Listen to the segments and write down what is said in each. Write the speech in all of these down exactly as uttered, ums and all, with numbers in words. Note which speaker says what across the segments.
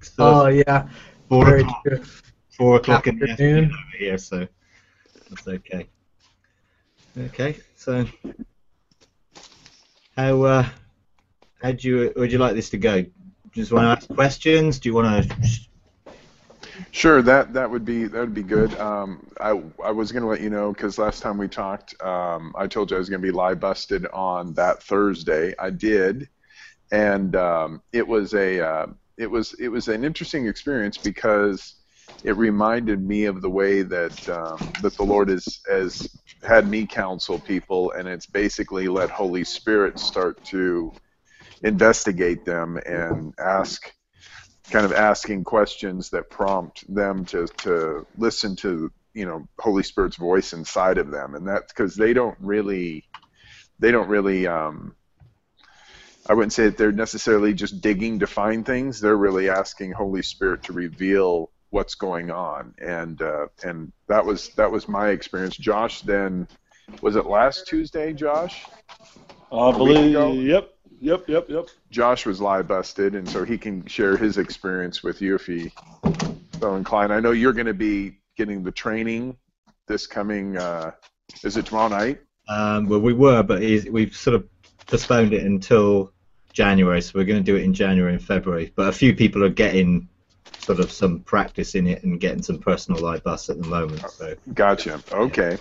Speaker 1: Oh yeah,
Speaker 2: four
Speaker 1: very
Speaker 2: o'clock,
Speaker 1: true.
Speaker 2: four o'clock in the afternoon
Speaker 1: Afternoon.
Speaker 2: over here, so that's okay. Okay, so how uh, how do you would you like this to go? Do you just want to ask questions? Do you want to?
Speaker 3: Sure, that that would be that would be good. Um, I I was going to let you know because last time we talked, um, I told you I was going to be live busted on that Thursday. I did, and um, it was a uh, it was it was an interesting experience because it reminded me of the way that um, that the Lord has has had me counsel people, and it's basically let Holy Spirit start to investigate them and ask. Kind of asking questions that prompt them to, to listen to, you know, Holy Spirit's voice inside of them, and that's because they don't really, they don't really, um, I wouldn't say that they're necessarily just digging to find things. They're really asking Holy Spirit to reveal what's going on, and uh, and that was that was my experience. Josh, then, was it last Tuesday, Josh?
Speaker 4: I believe. Yep. Yep, yep, yep.
Speaker 3: Josh was live busted, and so he can share his experience with you if he so inclined. I know you're going to be getting the training this coming. Uh, is it tomorrow night?
Speaker 2: Um, well, we were, but he's, we've sort of postponed it until January, so we're going to do it in January and February. But a few people are getting sort of some practice in it and getting some personal live bus at the moment. So.
Speaker 3: Gotcha. Okay.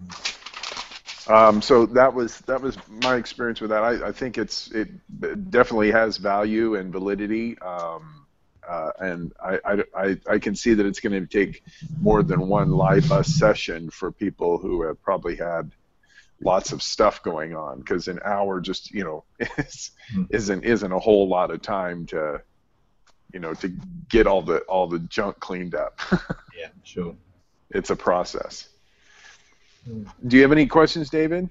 Speaker 3: Um, so that was that was my experience with that. I, I think it's it definitely has value and validity, um, uh, and I, I, I can see that it's going to take more than one live bus session for people who have probably had lots of stuff going on, because an hour just you know is, isn't isn't a whole lot of time to you know to get all the all the junk cleaned up.
Speaker 2: Yeah, sure.
Speaker 3: It's a process. Do you have any questions, David?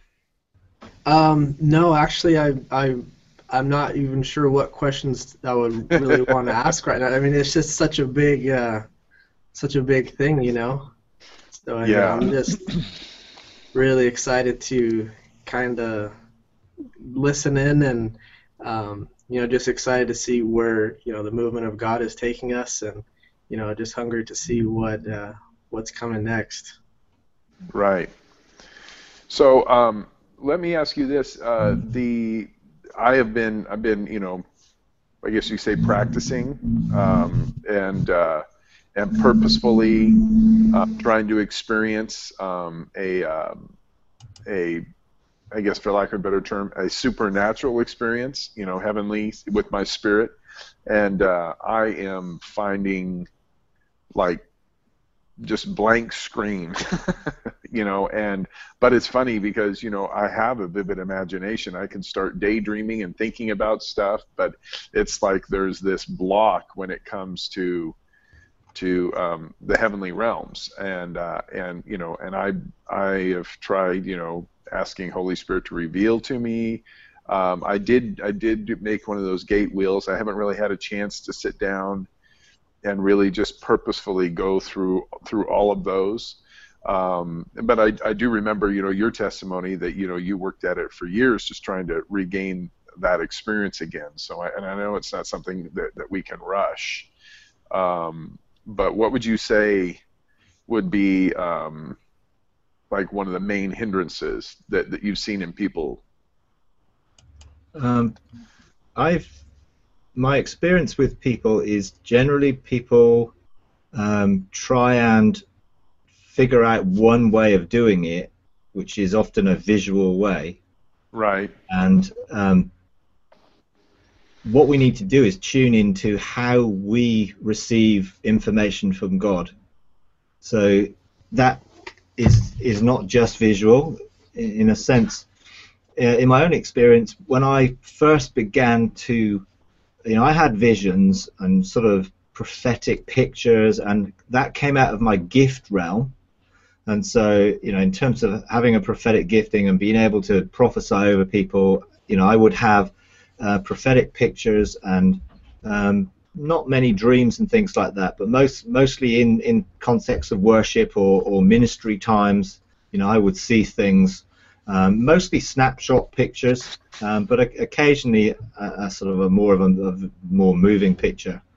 Speaker 1: Um, no, actually, I, I, I'm not even sure what questions I would really want to ask right now. I mean, it's just such a big, uh, such a big thing, you know. So I
Speaker 3: yeah.
Speaker 1: mean, I'm just really excited to kind of listen in, and um, you know, just excited to see where you know the movement of God is taking us, and you know, just hungry to see what uh, what's coming next.
Speaker 3: Right. So um, let me ask you this: uh, the I have been I've been you know I guess you say practicing um, and uh, and purposefully uh, trying to experience um, a um, a I guess for lack of a better term a supernatural experience, you know, heavenly with my spirit, and uh, I am finding like just blank screen, you know, and but it's funny because, you know, I have a vivid imagination. I can start daydreaming and thinking about stuff, but it's like there's this block when it comes to to um, the heavenly realms, and uh, and you know, and I I have tried, you know, asking Holy Spirit to reveal to me. Um, I did I did make one of those gate wheels. I haven't really had a chance to sit down and really just purposefully go through through all of those. Um, but I, I do remember, you know, your testimony that, you know, you worked at it for years just trying to regain that experience again. So, I, and I know it's not something that, that we can rush. Um, but what would you say would be um, like one of the main hindrances that, that you've seen in people?
Speaker 2: Um, I've my experience with people is generally people um, try and figure out one way of doing it, which is often a visual way.
Speaker 3: Right.
Speaker 2: And um, what we need to do is tune into how we receive information from God. So that is is not just visual. In a sense, in my own experience, when I first began to You know, I had visions and sort of prophetic pictures, and that came out of my gift realm. And so, you know, in terms of having a prophetic gifting and being able to prophesy over people, you know, I would have uh, prophetic pictures and um, not many dreams and things like that, but most mostly in in context of worship or or ministry times. You know, I would see things. Um, mostly snapshot pictures, um, but occasionally a, a sort of a more of a, a more moving picture.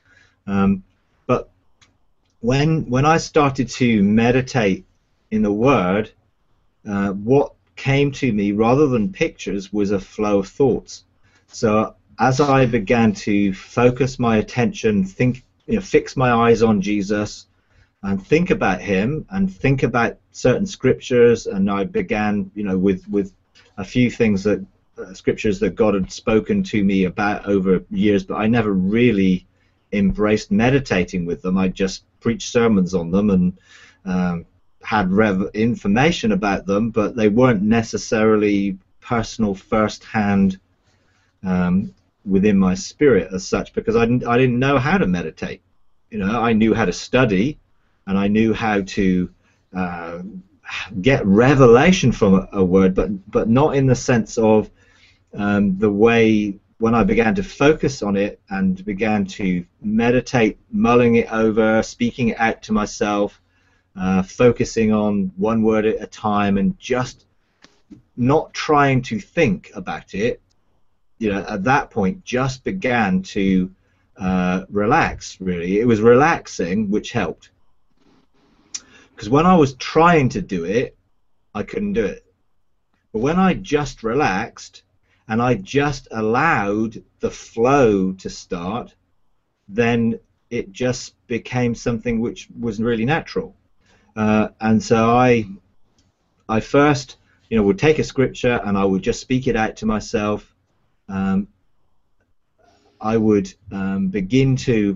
Speaker 2: Um, but when when I started to meditate in the Word, uh, what came to me rather than pictures was a flow of thoughts. So as I began to focus my attention, think, you know, fix my eyes on Jesus, and think about Him, and think about certain scriptures, and I began, you know, with with a few things that uh, scriptures that God had spoken to me about over years, but I never really embraced meditating with them. I just preached sermons on them and um, had rev information about them, but they weren't necessarily personal, first-hand um, within my spirit as such, because I didn't, I didn't know how to meditate. You know, I knew how to study, and I knew how to uh, get revelation from a, a word, but but not in the sense of um, the way when I began to focus on it and began to meditate, mulling it over, speaking it out to myself, uh, focusing on one word at a time, and just not trying to think about it. You know, at that point, just began to uh, relax. Really, it was relaxing, which helped. Because when I was trying to do it, I couldn't do it. But when I just relaxed and I just allowed the flow to start, then it just became something which was really natural. Uh, and so I, I first, you know, would take a scripture and I would just speak it out to myself. Um, I would um, begin to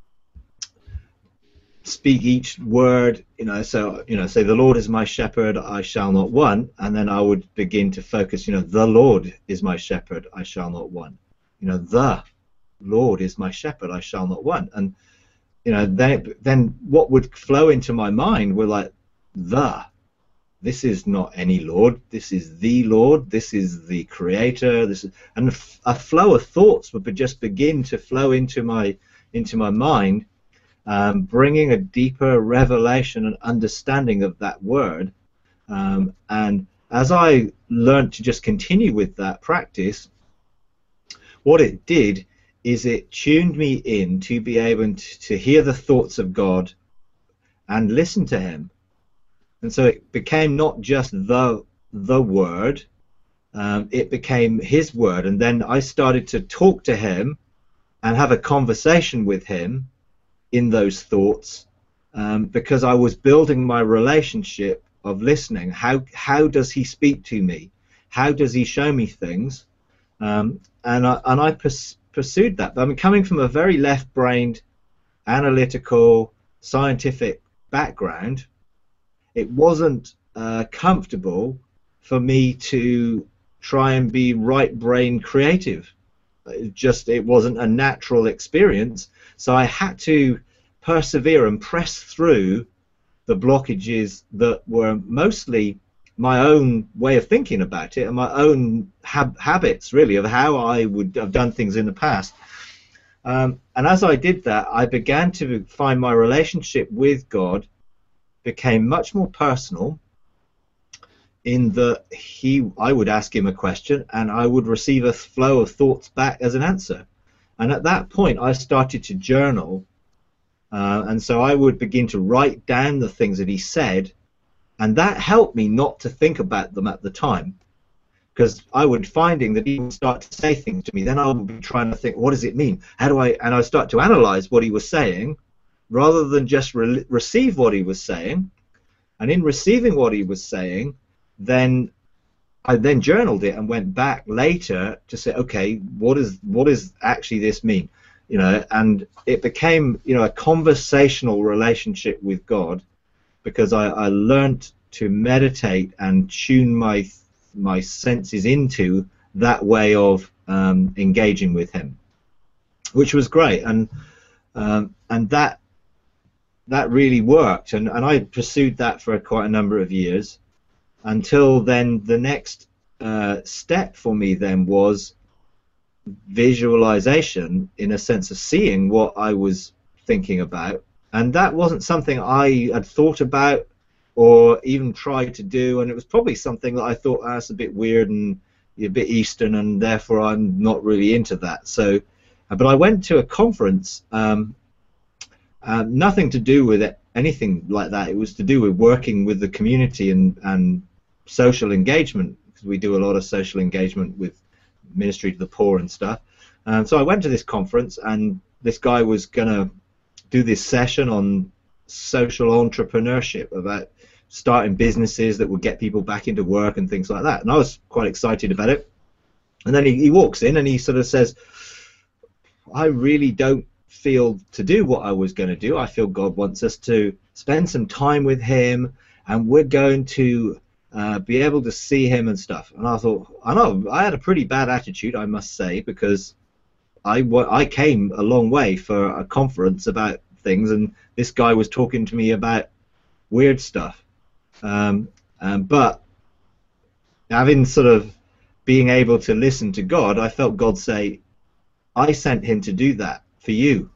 Speaker 2: speak each word, you know, so, you know, say, the Lord is my shepherd, I shall not want, and then I would begin to focus, you know, the Lord is my shepherd, I shall not want. You know, the Lord is my shepherd, I shall not want. And, you know, then, it, then what would flow into my mind were like, the, this is not any Lord, this is the Lord, this is the Creator, this is, and a flow of thoughts would just begin to flow into my, into my mind, Um, bringing a deeper revelation and understanding of that word. Um, and as I learned to just continue with that practice, what it did is it tuned me in to be able to, to hear the thoughts of God and listen to Him. And so it became not just the, the word, um, it became His word. And then I started to talk to Him and have a conversation with Him in those thoughts, um, because I was building my relationship of listening. How how does He speak to me? How does He show me things? Um, and I and I pers pursued that. But I mean, coming from a very left-brained, analytical, scientific background, it wasn't uh, comfortable for me to try and be right-brain creative. It just it wasn't a natural experience. So I had to persevere and press through the blockages that were mostly my own way of thinking about it and my own hab habits, really, of how I would have done things in the past. Um, and as I did that, I began to find my relationship with God became much more personal, in that he, I would ask Him a question and I would receive a flow of thoughts back as an answer. And at that point, I started to journal, uh, and so I would begin to write down the things that He said, and that helped me not to think about them at the time, because I would finding that He would start to say things to me. Then I would be trying to think, what does it mean? How do I? And I start to analyze what He was saying, rather than just re receive what He was saying. And in receiving what He was saying, then I then journaled it and went back later to say, okay, what is what does actually this mean? You know, and it became, you know, a conversational relationship with God, because I, I learned to meditate and tune my my senses into that way of um, engaging with Him, which was great, and um, and that that really worked, and and I pursued that for quite a number of years. Until then, the next uh, step for me then was visualization, in a sense of seeing what I was thinking about. And that wasn't something I had thought about or even tried to do, and it was probably something that I thought, ah, that's a bit weird and a bit Eastern, and therefore I'm not really into that. So, but I went to a conference um, Um, nothing to do with it, anything like that. It was to do with working with the community and, and social engagement, because we do a lot of social engagement with ministry to the poor and stuff. Um, so I went to this conference, and this guy was going to do this session on social entrepreneurship, about starting businesses that would get people back into work and things like that. And I was quite excited about it. And then he, he walks in and he sort of says, I really don't feel to do what I was going to do. I feel God wants us to spend some time with him, and we're going to uh, be able to see him and stuff. And I thought, I know, I had a pretty bad attitude, I must say, because I, I came a long way for a conference about things, and this guy was talking to me about weird stuff. Um, um, but having sort of being able to listen to God, I felt God say, I sent him to do that for you.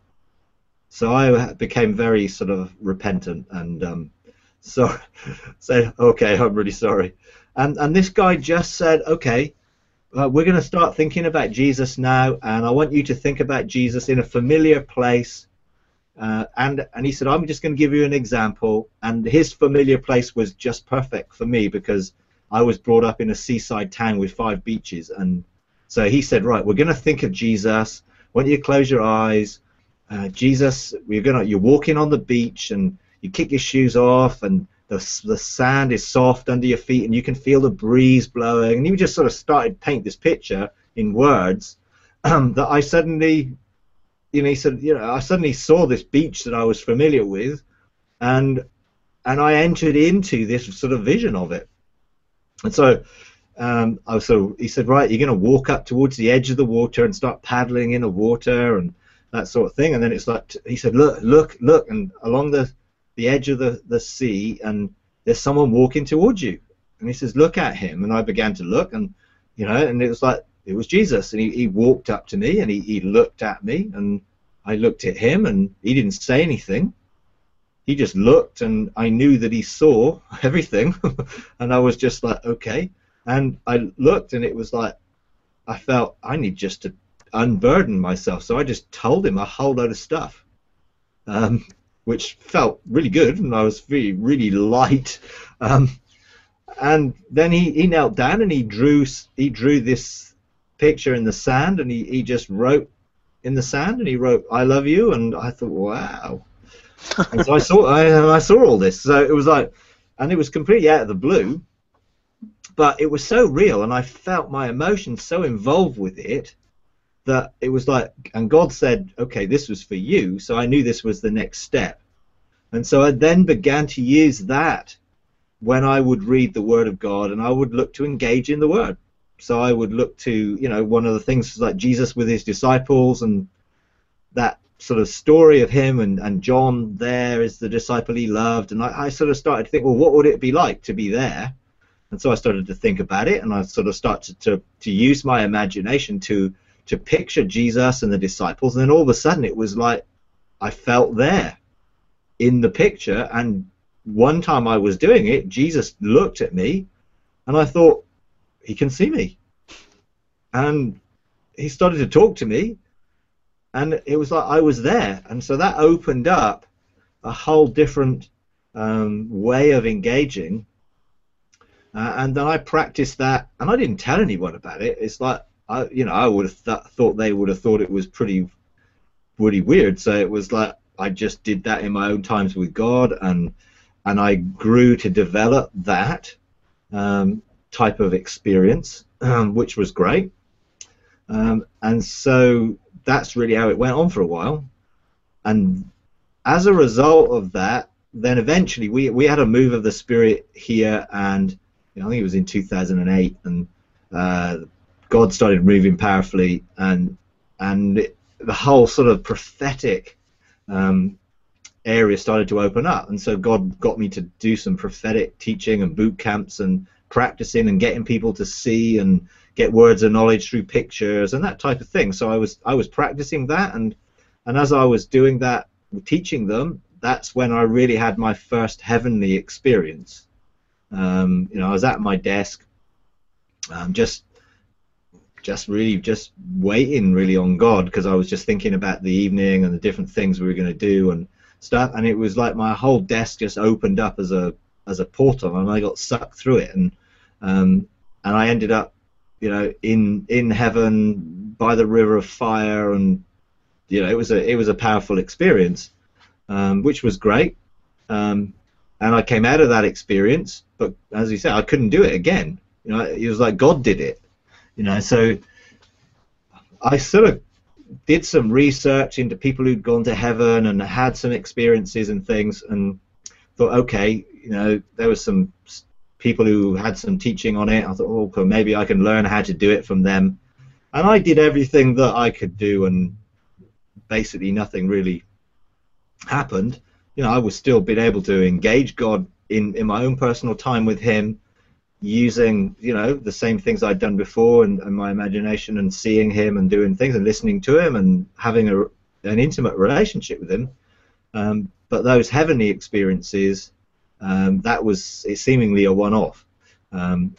Speaker 2: So I became very sort of repentant and um, so said, okay, I'm really sorry. And, and this guy just said, okay, uh, we're going to start thinking about Jesus now, and I want you to think about Jesus in a familiar place. Uh, and, and he said, I'm just going to give you an example. And his familiar place was just perfect for me, because I was brought up in a seaside town with five beaches. And so he said, right, we're going to think of Jesus. Why don't you close your eyes? Uh, Jesus, we're gonna, you're walking on the beach, and you kick your shoes off, and the, the sand is soft under your feet, and you can feel the breeze blowing. And he just sort of started to paint this picture in words um, that I suddenly, you know, he said, you know, I suddenly saw this beach that I was familiar with, and and I entered into this sort of vision of it. And so, um, I was, so he said, right, you're going to walk up towards the edge of the water and start paddling in the water and that sort of thing. And then it's like, he said, look, look, look, and along the the edge of the the sea, and there's someone walking towards you. And he says, look at him. And I began to look, and you know, and it was like, it was Jesus, and he, he walked up to me, and he, he looked at me, and I looked at him, and he didn't say anything. He just looked, and I knew that he saw everything. And I was just like, okay. And I looked, and it was like, I felt I need just to unburden myself. So I just told him a whole load of stuff, um, which felt really good, and I was really, really light. Um, and then he, he knelt down, and he drew he drew this picture in the sand, and he, he just wrote in the sand, and he wrote, I love you. And I thought, wow. And so I saw I, I saw all this. So it was like, and it was completely out of the blue, but it was so real, and I felt my emotions so involved with it that it was like, and God said, okay, this was for you. So I knew this was the next step. And so I then began to use that when I would read the Word of God, and I would look to engage in the Word. So I would look to, you know, one of the things like Jesus with his disciples, and that sort of story of him, and, and John there is the disciple he loved. And I, I sort of started to think, well, what would it be like to be there? And so I started to think about it, and I sort of started to, to use my imagination to, to picture Jesus and the disciples. And then all of a sudden it was like I felt there in the picture. And one time I was doing it, Jesus looked at me, and I thought, he can see me. And he started to talk to me, and it was like I was there. And so that opened up a whole different um, way of engaging. Uh, and then I practiced that, and I didn't tell anyone about it. It's like, I, you know, I would have th thought they would have thought it was pretty, pretty weird. So it was like I just did that in my own times with God, and and I grew to develop that um, type of experience, um, which was great. Um, and so that's really how it went on for a while. And as a result of that, then eventually we we had a move of the Spirit here, and you know, I think it was in two thousand eight, and uh, God started moving powerfully, and and it, the whole sort of prophetic um, area started to open up. And so God got me to do some prophetic teaching and boot camps and practicing and getting people to see and get words of knowledge through pictures and that type of thing. So I was I was practicing that, and and as I was doing that, teaching them, that's when I really had my first heavenly experience. Um, you know, I was at my desk, um, just just really just waiting really on God, because I was just thinking about the evening and the different things we were going to do. And stuff, and it was like my whole desk just opened up as a as a portal, and I got sucked through it, and um, and I ended up, you know, in in heaven by the river of fire, and you know, it was a it was a powerful experience, um, which was great, um, and I came out of that experience, but as you said, I couldn't do it again. You know, it was like God did it, you know. So I sort of did some research into people who'd gone to heaven and had some experiences and things, and thought, okay, you know, there was some people who had some teaching on it. I thought, oh, okay, maybe I can learn how to do it from them. And I did everything that I could do, and basically nothing really happened. You know, I was still being able to engage God in, in my own personal time with Him, using, you know, the same things I'd done before, and, and my imagination, and seeing Him and doing things and listening to Him and having a, an intimate relationship with Him. Um, but those heavenly experiences, um, that was it seemingly a one-off. Um,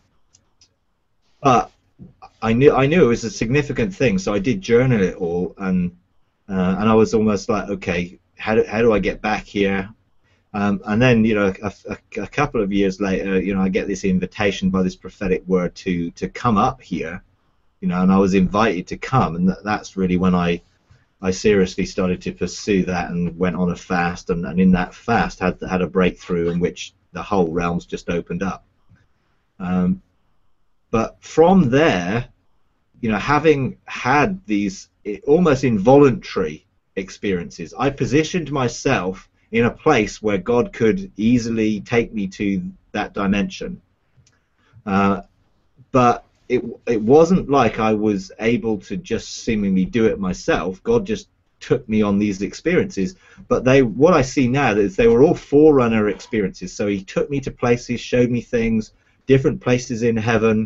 Speaker 2: but I knew I knew it was a significant thing, so I did journal it all, and uh, and I was almost like, okay, how do, how do I get back here? Um, and then, you know, a, a, a couple of years later, you know, I get this invitation by this prophetic word to to come up here, you know, and I was invited to come, and that, that's really when I I seriously started to pursue that, and went on a fast, and, and in that fast had had a breakthrough in which the whole realms just opened up. Um, but from there, you know, having had these almost involuntary experiences, I positioned myself in a place where God could easily take me to that dimension. Uh, but it, it wasn't like I was able to just seemingly do it myself. God just took me on these experiences. But they, what I see now is they were all forerunner experiences. So He took me to places, showed me things, different places in heaven,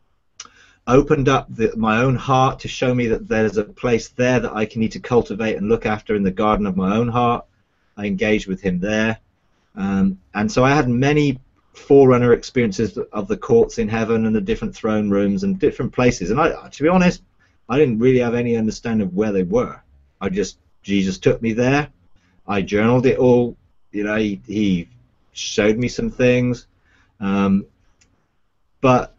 Speaker 2: opened up the, my own heart to show me that there's a place there that I can need to cultivate and look after in the garden of my own heart. I engaged with Him there, um, and so I had many forerunner experiences of the courts in heaven and the different throne rooms and different places. And I, to be honest, I didn't really have any understanding of where they were. I just Jesus took me there. I journaled it all. You know, He, he showed me some things, um, but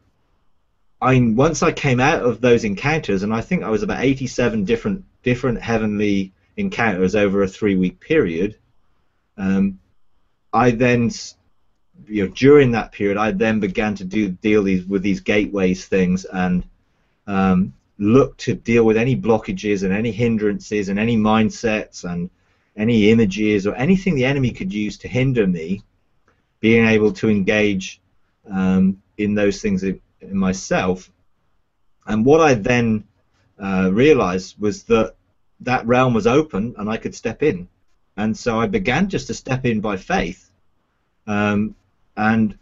Speaker 2: I once I came out of those encounters, and I think I was about eighty-seven different different heavenly encounters over a three-week period. Um, I then, you know, during that period, I then began to do deal these with these gateways things, and um, look to deal with any blockages and any hindrances and any mindsets and any images or anything the enemy could use to hinder me being able to engage um, in those things in, in myself. And what I then uh, realized was that that realm was open and I could step in. And so I began just to step in by faith. Um, and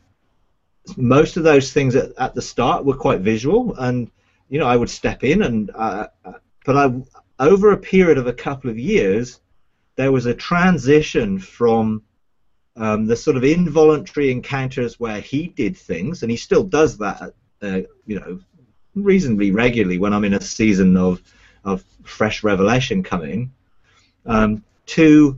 Speaker 2: most of those things at, at the start were quite visual, and you know, I would step in, and uh, but I, over a period of a couple of years, there was a transition from um, the sort of involuntary encounters where He did things, and He still does that, uh, you know, reasonably regularly when I'm in a season of of fresh revelation coming, um, to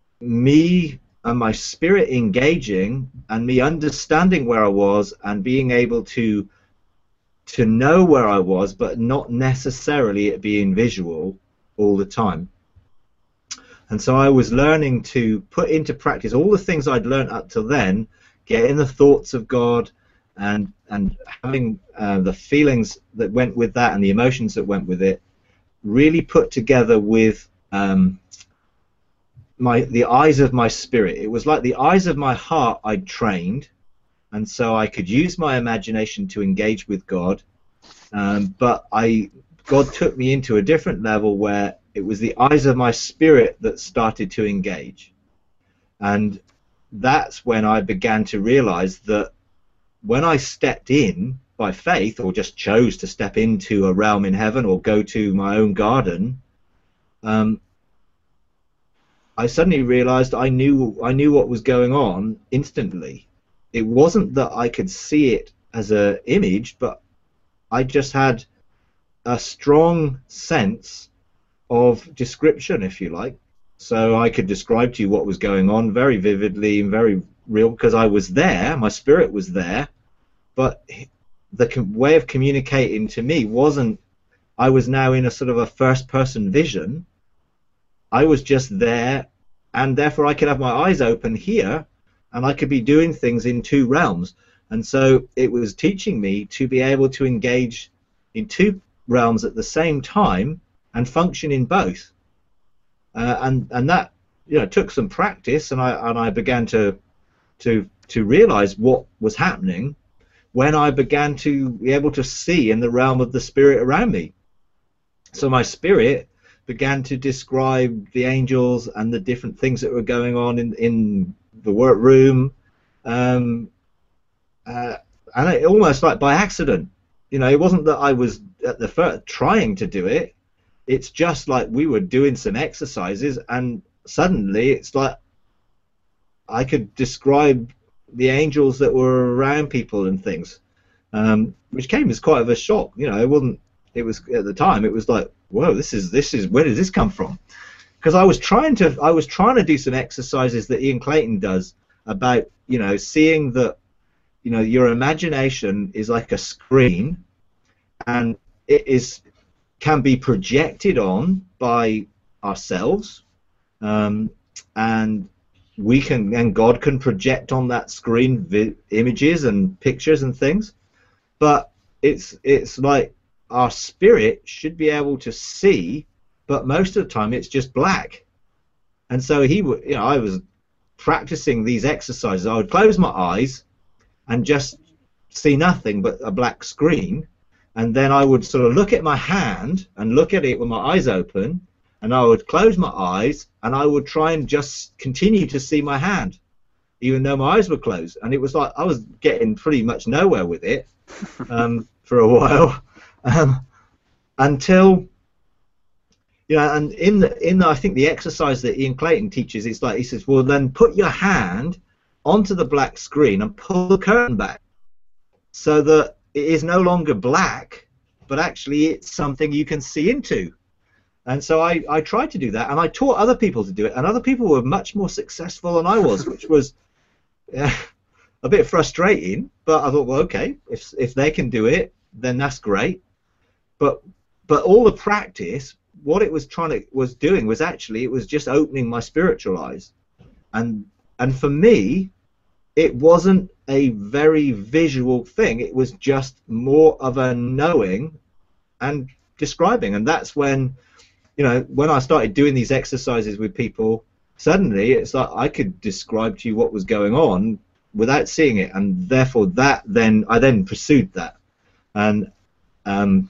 Speaker 2: me and my spirit engaging and me understanding where I was and being able to to know where I was, but not necessarily it being visual all the time. And so I was learning to put into practice all the things I'd learned up till then, getting the thoughts of God and and having uh, the feelings that went with that and the emotions that went with it, really put together with um, my the eyes of my spirit. It was like the eyes of my heart I'd trained, and so I could use my imagination to engage with God. Um, but I, God took me into a different level where it was the eyes of my spirit that started to engage, and that's when I began to realize that when I stepped in by faith, or just chose to step into a realm in heaven or go to my own garden, um, I suddenly realized I knew I knew what was going on instantly. It wasn't that I could see it as an image, but I just had a strong sense of description, if you like. So I could describe to you what was going on very vividly and very real, because I was there, my spirit was there, but the com- way of communicating to me wasn't, I was now in a sort of a first-person vision. I was just there, and therefore I could have my eyes open here, and I could be doing things in two realms. And so it was teaching me to be able to engage in two realms at the same time and function in both. Uh, and and that, you know, took some practice, and I and I began to to to realize what was happening when I began to be able to see in the realm of the spirit around me. So my spirit began to describe the angels and the different things that were going on in in the workroom, um, uh, and it, almost like by accident. You know, it wasn't that I was at the first trying to do it. It's just like we were doing some exercises, and suddenly it's like I could describe the angels that were around people and things, um, which came as quite of a shock. You know, it wasn't. It was at the time. It was like, whoa, this is this is where did this come from? Because I was trying to I was trying to do some exercises that Ian Clayton does about, you know, seeing that, you know, your imagination is like a screen, and it is can be projected on by ourselves, um, and we can and God can project on that screen vi- images and pictures and things, but it's it's like our spirit should be able to see, but most of the time it's just black. And so he would, you know, I was practicing these exercises. I would close my eyes and just see nothing but a black screen. And then I would sort of look at my hand and look at it with my eyes open, and I would close my eyes and I would try and just continue to see my hand, even though my eyes were closed. And it was like I was getting pretty much nowhere with it um, for a while, um, until, you know, and in the, in the, I think the exercise that Ian Clayton teaches is like, he says, well, then put your hand onto the black screen and pull the curtain back so that it is no longer black, but actually it's something you can see into. And so I, I tried to do that, and I taught other people to do it, and other people were much more successful than I was, which was uh, a bit frustrating, but I thought, well, okay, if if they can do it, then that's great. But but all the practice, what it was trying to was doing was actually, it was just opening my spiritual eyes. And and for me, it wasn't a very visual thing. It was just more of a knowing and describing. And that's when, you know, when I started doing these exercises with people, suddenly it's like I could describe to you what was going on without seeing it. And therefore that then, I then pursued that. And um,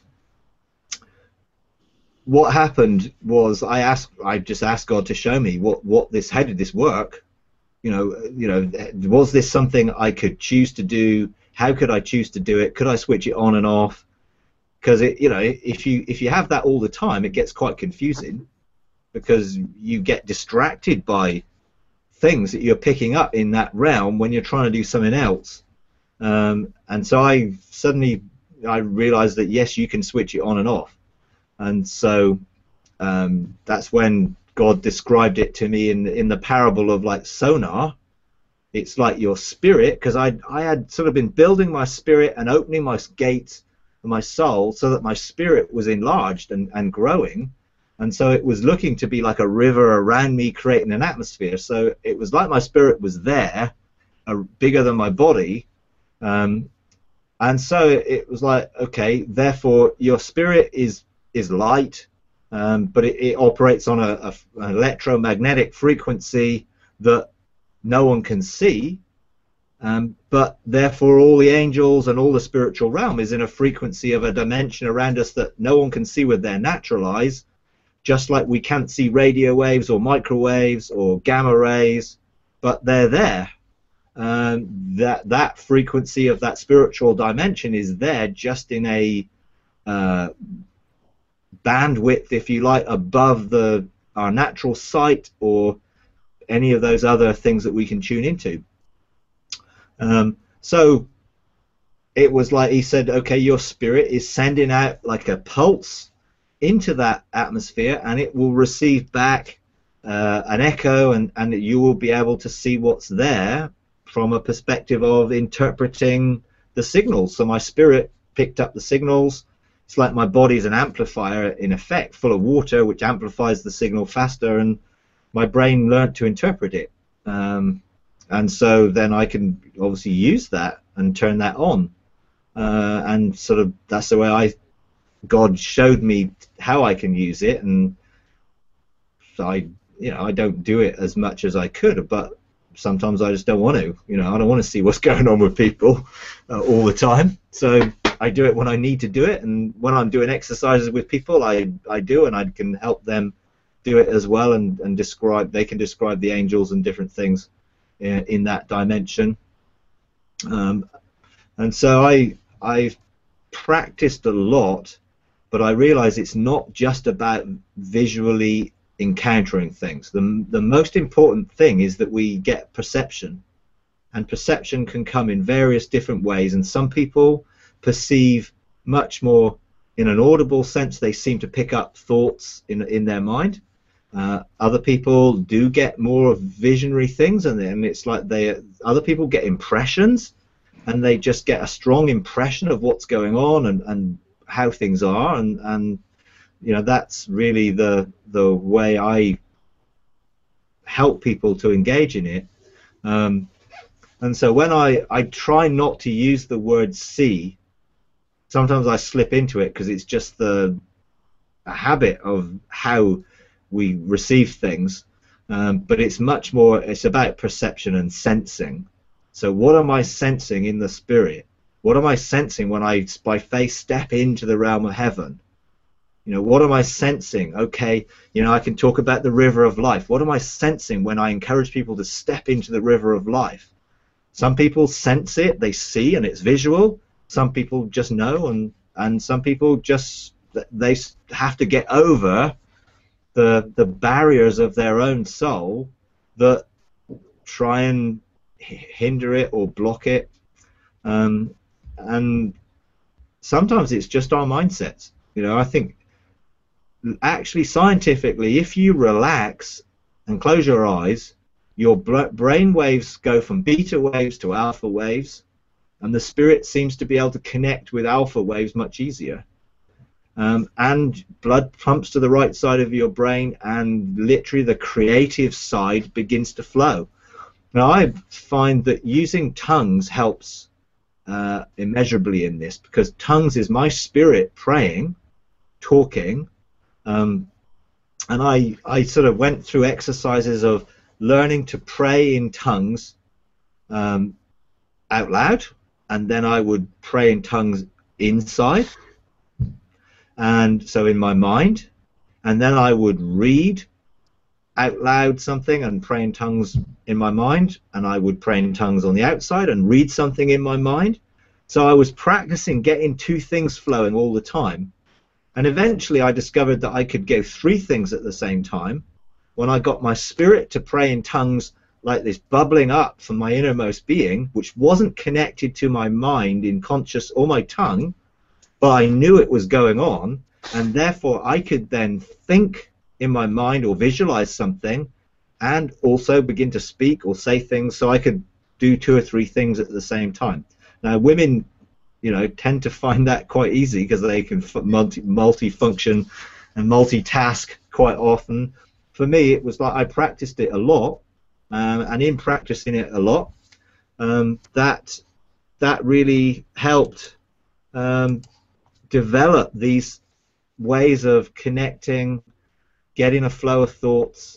Speaker 2: what happened was I asked, I just asked God to show me what, what this, how did this work? You know, you know, was this something I could choose to do? How could I choose to do it? Could I switch it on and off? Because it, you know, if you if you have that all the time, it gets quite confusing, because you get distracted by things that you're picking up in that realm when you're trying to do something else. Um, and so I suddenly I realized that yes, you can switch it on and off. And so um, that's when God described it to me in in the parable of like sonar. It's like your spirit, because I I had sort of been building my spirit and opening my gates of my soul so that my spirit was enlarged and, and growing, and so it was looking to be like a river around me, creating an atmosphere. So it was like my spirit was there, uh, bigger than my body, um, and so it was like, okay, therefore your spirit is is light. Um, but it, it operates on a, a, an electromagnetic frequency that no one can see, um, but therefore all the angels and all the spiritual realm is in a frequency of a dimension around us that no one can see with their natural eyes, just like we can't see radio waves or microwaves or gamma rays, but they're there. Um, that, that frequency of that spiritual dimension is there, just in a uh, bandwidth, if you like, above the our natural sight or any of those other things that we can tune into. Um, so it was like he said, okay, your spirit is sending out like a pulse into that atmosphere, and it will receive back uh, an echo, and, and you will be able to see what's there from a perspective of interpreting the signals. So my spirit picked up the signals. It's like my body's an amplifier, in effect, full of water, which amplifies the signal faster, and my brain learned to interpret it. Um, and so then I can obviously use that and turn that on. Uh, and sort of that's the way I, God showed me how I can use it, and so I, you know, I don't do it as much as I could, but sometimes I just don't want to. You know, I don't want to see what's going on with people uh, all the time. So I do it when I need to do it, and when I'm doing exercises with people, I I do, and I can help them do it as well, and and describe. They can describe the angels and different things in, in that dimension. Um, and so I I've practiced a lot, but I realize it's not just about visually encountering things. The, the most important thing is that we get perception, and perception can come in various different ways, and some people perceive much more in an audible sense. They seem to pick up thoughts in, in their mind. Uh, other people do get more of visionary things, and then it's like they other people get impressions, and they just get a strong impression of what's going on and, and how things are, and, and you know, that's really the the way I help people to engage in it. Um, and so when I, I try not to use the word see, sometimes I slip into it because it's just the a habit of how we receive things, um, but it's much more, it's about perception and sensing. So what am I sensing in the spirit? What am I sensing when I, by faith, step into the realm of heaven? You know, what am I sensing? Okay, you know, I can talk about the river of life. What am I sensing when I encourage people to step into the river of life? Some people sense it, they see, and it's visual. Some people just know, and, and some people just, they have to get over the, the barriers of their own soul that try and hinder it or block it. Um, and sometimes it's just our mindsets. You know, I think actually scientifically, if you relax and close your eyes, your brain waves go from beta waves to alpha waves, and the spirit seems to be able to connect with alpha waves much easier. Um, and blood pumps to the right side of your brain, and literally the creative side begins to flow. Now, I find that using tongues helps uh, immeasurably in this, because tongues is my spirit praying, talking, um, and I, I sort of went through exercises of learning to pray in tongues um, out loud, and then I would pray in tongues inside, and so in my mind, and then I would read out loud something and pray in tongues in my mind, and I would pray in tongues on the outside and read something in my mind. So I was practicing getting two things flowing all the time, and eventually I discovered that I could go three things at the same time when I got my spirit to pray in tongues like this, bubbling up from my innermost being, which wasn't connected to my mind in conscious or my tongue, but I knew it was going on, and therefore I could then think in my mind or visualize something and also begin to speak or say things, so I could do two or three things at the same time. Now, women, you know, tend to find that quite easy because they can multi multi-function and multitask quite often. For me, it was like I practiced it a lot, um, and in practicing it a lot, um, that that really helped um, develop these ways of connecting, getting a flow of thoughts,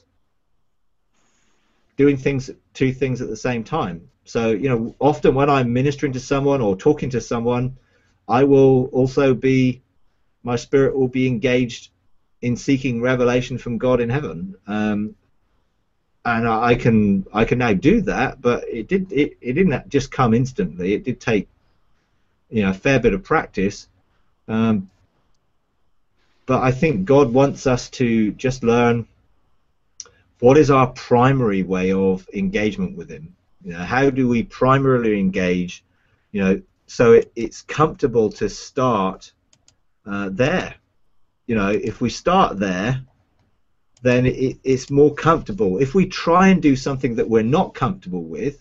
Speaker 2: doing things, two things at the same time. So, you know, often when I'm ministering to someone or talking to someone, I will also be, my spirit will be engaged in seeking revelation from God in heaven. Um, and I can I can now do that, but it did it, it didn't just come instantly. It did take, you know, a fair bit of practice. Um, but I think God wants us to just learn what is our primary way of engagement with Him. You know, how do we primarily engage? You know, so it, it's comfortable to start uh, there. You know, if we start there, then it, it's more comfortable. If we try and do something that we're not comfortable with,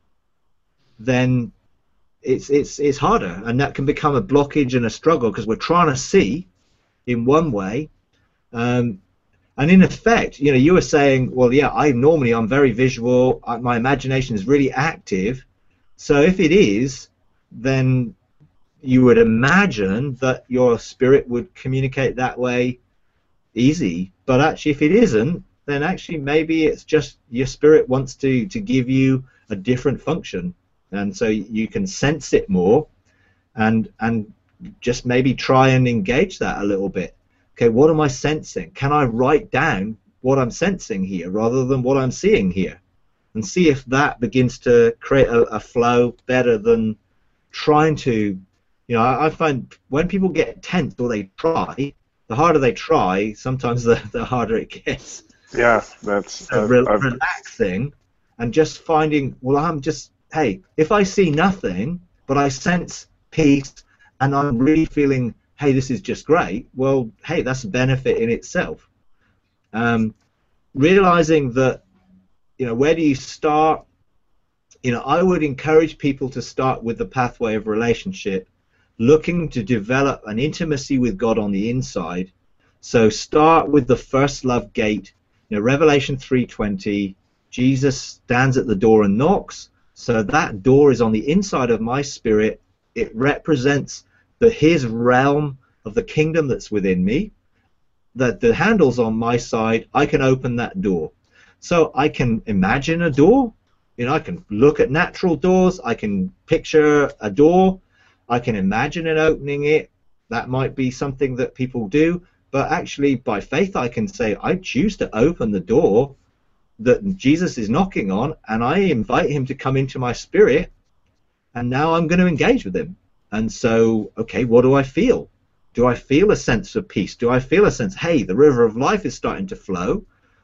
Speaker 2: then it's it's it's harder, and that can become a blockage and a struggle because we're trying to see in one way, um, and in effect, you know, you were saying, well, yeah, I normally I'm very visual. I, my imagination is really active. So if it is, then you would imagine that your spirit would communicate that way easy. But actually, if it isn't, then actually maybe it's just your spirit wants to to give you a different function, and so you can sense it more, and and just maybe try and engage that a little bit. Okay, what am I sensing? Can I write down what I'm sensing here rather than what I'm seeing here, and see if that begins to create a, a flow better than trying to, you know, I, I find when people get tense or they try, the harder they try, sometimes the, the harder it gets.
Speaker 3: Yeah, that's
Speaker 2: so
Speaker 3: I've,
Speaker 2: re
Speaker 3: I've,
Speaker 2: relaxing and just finding, well, I'm just, hey, if I see nothing, but I sense peace and I'm really feeling, hey, this is just great, well, hey, that's a benefit in itself. Um, realizing that, you know, where do you start? You know, I would encourage people to start with the pathway of relationship, looking to develop an intimacy with God on the inside. So start with the first love gate. You know, Revelation three twenty, Jesus stands at the door and knocks. So that door is on the inside of my spirit. It represents the his realm of the kingdom that's within me. That the handle's on my side. I can open that door. So I can imagine a door. You know, I can look at natural doors. I can picture a door. I can imagine it opening it. That might be something that people do. But actually, by faith, I can say, I choose to open the door that Jesus is knocking on, and I invite him to come into my spirit, and now I'm going to engage with him. And so, okay, what do I feel? Do I feel a sense of peace? Do I feel a sense, hey, the river of life is starting to flow?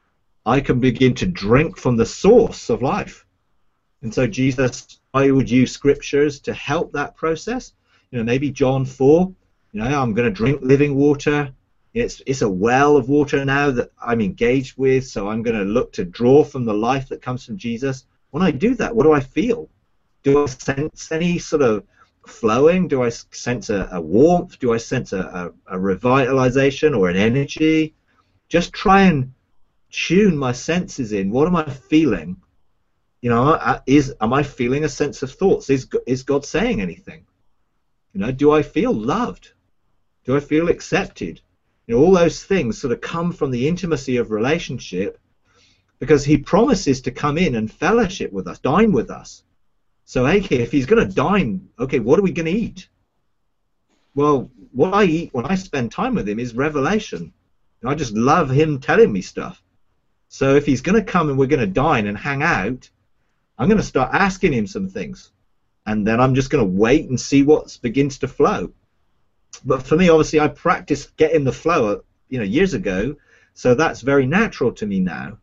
Speaker 2: I can begin to drink from the source of life. And so Jesus, I would use scriptures to help that process. You know, maybe John four, you know, I'm going to drink living water. It's, it's a well of water now that I'm engaged with, so I'm going to look to draw from the life that comes from Jesus. When I do that, what do I feel? Do I sense any sort of flowing? Do I sense a, a warmth? Do I sense a, a, a revitalization or an energy? Just try and tune my senses in. What am I feeling? You know, is am I feeling a sense of thoughts? Is is God saying anything? You know, do I feel loved? Do I feel accepted? You know, all those things sort of come from the intimacy of relationship, because he promises to come in and fellowship with us, dine with us. So, okay, if he's going to dine, okay, what are we going to eat? Well, what I eat when I spend time with him is revelation. And I just love him telling me stuff. So if he's going to come and we're going to dine and hang out, I'm going to start asking him some things, and then I'm just going to wait and see what begins to flow. But for me, obviously, I practiced getting the flow, you know, years ago, so that's very natural to me now.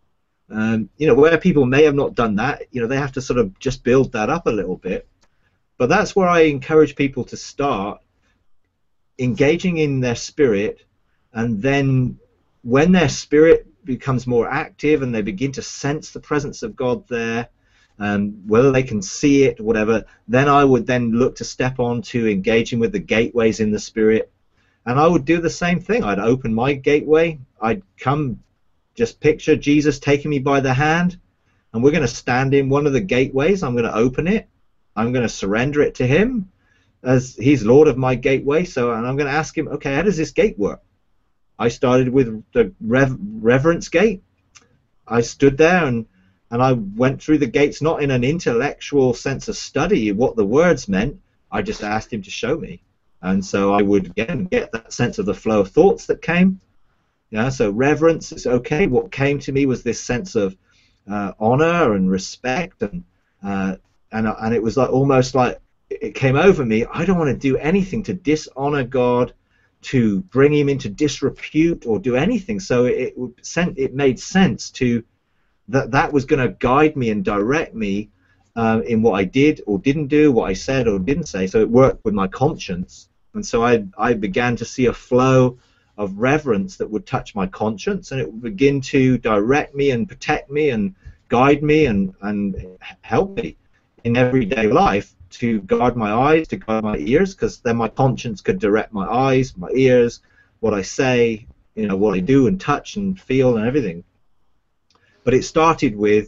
Speaker 2: Um, you know, where people may have not done that, you know, they have to sort of just build that up a little bit. But that's where I encourage people to start engaging in their spirit, and then when their spirit becomes more active and they begin to sense the presence of God there, um, whether they can see it, whatever, then I would then look to step on to engaging with the gateways in the spirit. And I would do the same thing. I'd open my gateway. I'd come, just picture Jesus taking me by the hand, and we're going to stand in one of the gateways. I'm going to open it. I'm going to surrender it to him as he's Lord of my gateway. So, and I'm going to ask him, okay, how does this gate work? I started with the rev reverence gate. I stood there and and I went through the gates, not in an intellectual sense of study what the words meant. I just asked him to show me. And so I would again get that sense of the flow of thoughts that came. Yeah, so reverence is okay. What came to me was this sense of uh, honor and respect, and uh, and and it was like almost like it came over me. I don't want to do anything to dishonor God, to bring him into disrepute or do anything. So it it, it made sense to that that was going to guide me and direct me uh, in what I did or didn't do, what I said or didn't say. So it worked with my conscience, and so I I began to see a flow of reverence that would touch my conscience, and it would begin to direct me and protect me and guide me and, and help me in everyday life, to guard my eyes, to guard my ears, because then my conscience could direct my eyes, my ears, what I say, you know, what I do and touch and feel and everything. But it started with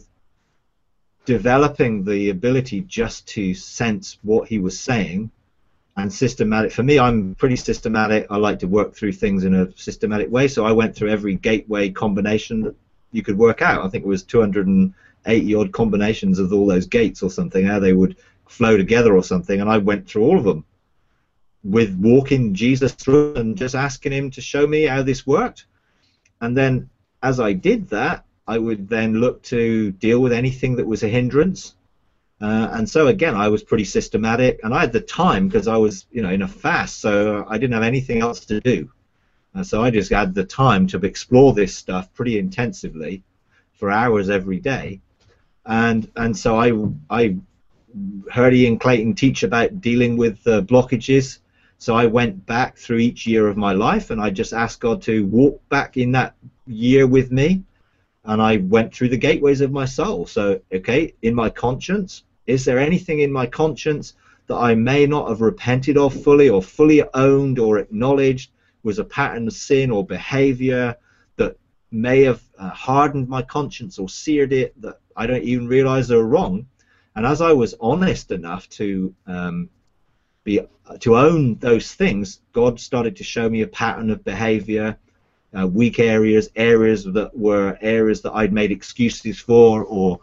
Speaker 2: developing the ability just to sense what he was saying, and systematic. For me, I'm pretty systematic. I like to work through things in a systematic way, so I went through every gateway combination that you could work out. I think it was two hundred eighty odd combinations of all those gates or something, how they would flow together or something, and I went through all of them with walking Jesus through and just asking him to show me how this worked. And then as I did that, I would then look to deal with anything that was a hindrance. Uh, and so again, I was pretty systematic, and I had the time because I was, you know, in a fast, so I didn't have anything else to do. And so I just had the time to explore this stuff pretty intensively for hours every day. And and so I I heard Ian Clayton teach about dealing with uh, blockages. So I went back through each year of my life, and I just asked God to walk back in that year with me. And I went through the gateways of my soul. So, okay, in my conscience, is there anything in my conscience that I may not have repented of fully, or fully owned or acknowledged was a pattern of sin or behavior that may have uh, hardened my conscience or seared it, that I don't even realize they're wrong? And as I was honest enough to um, be to own those things, God started to show me a pattern of behavior, uh, weak areas, areas that were areas that I'd made excuses for, or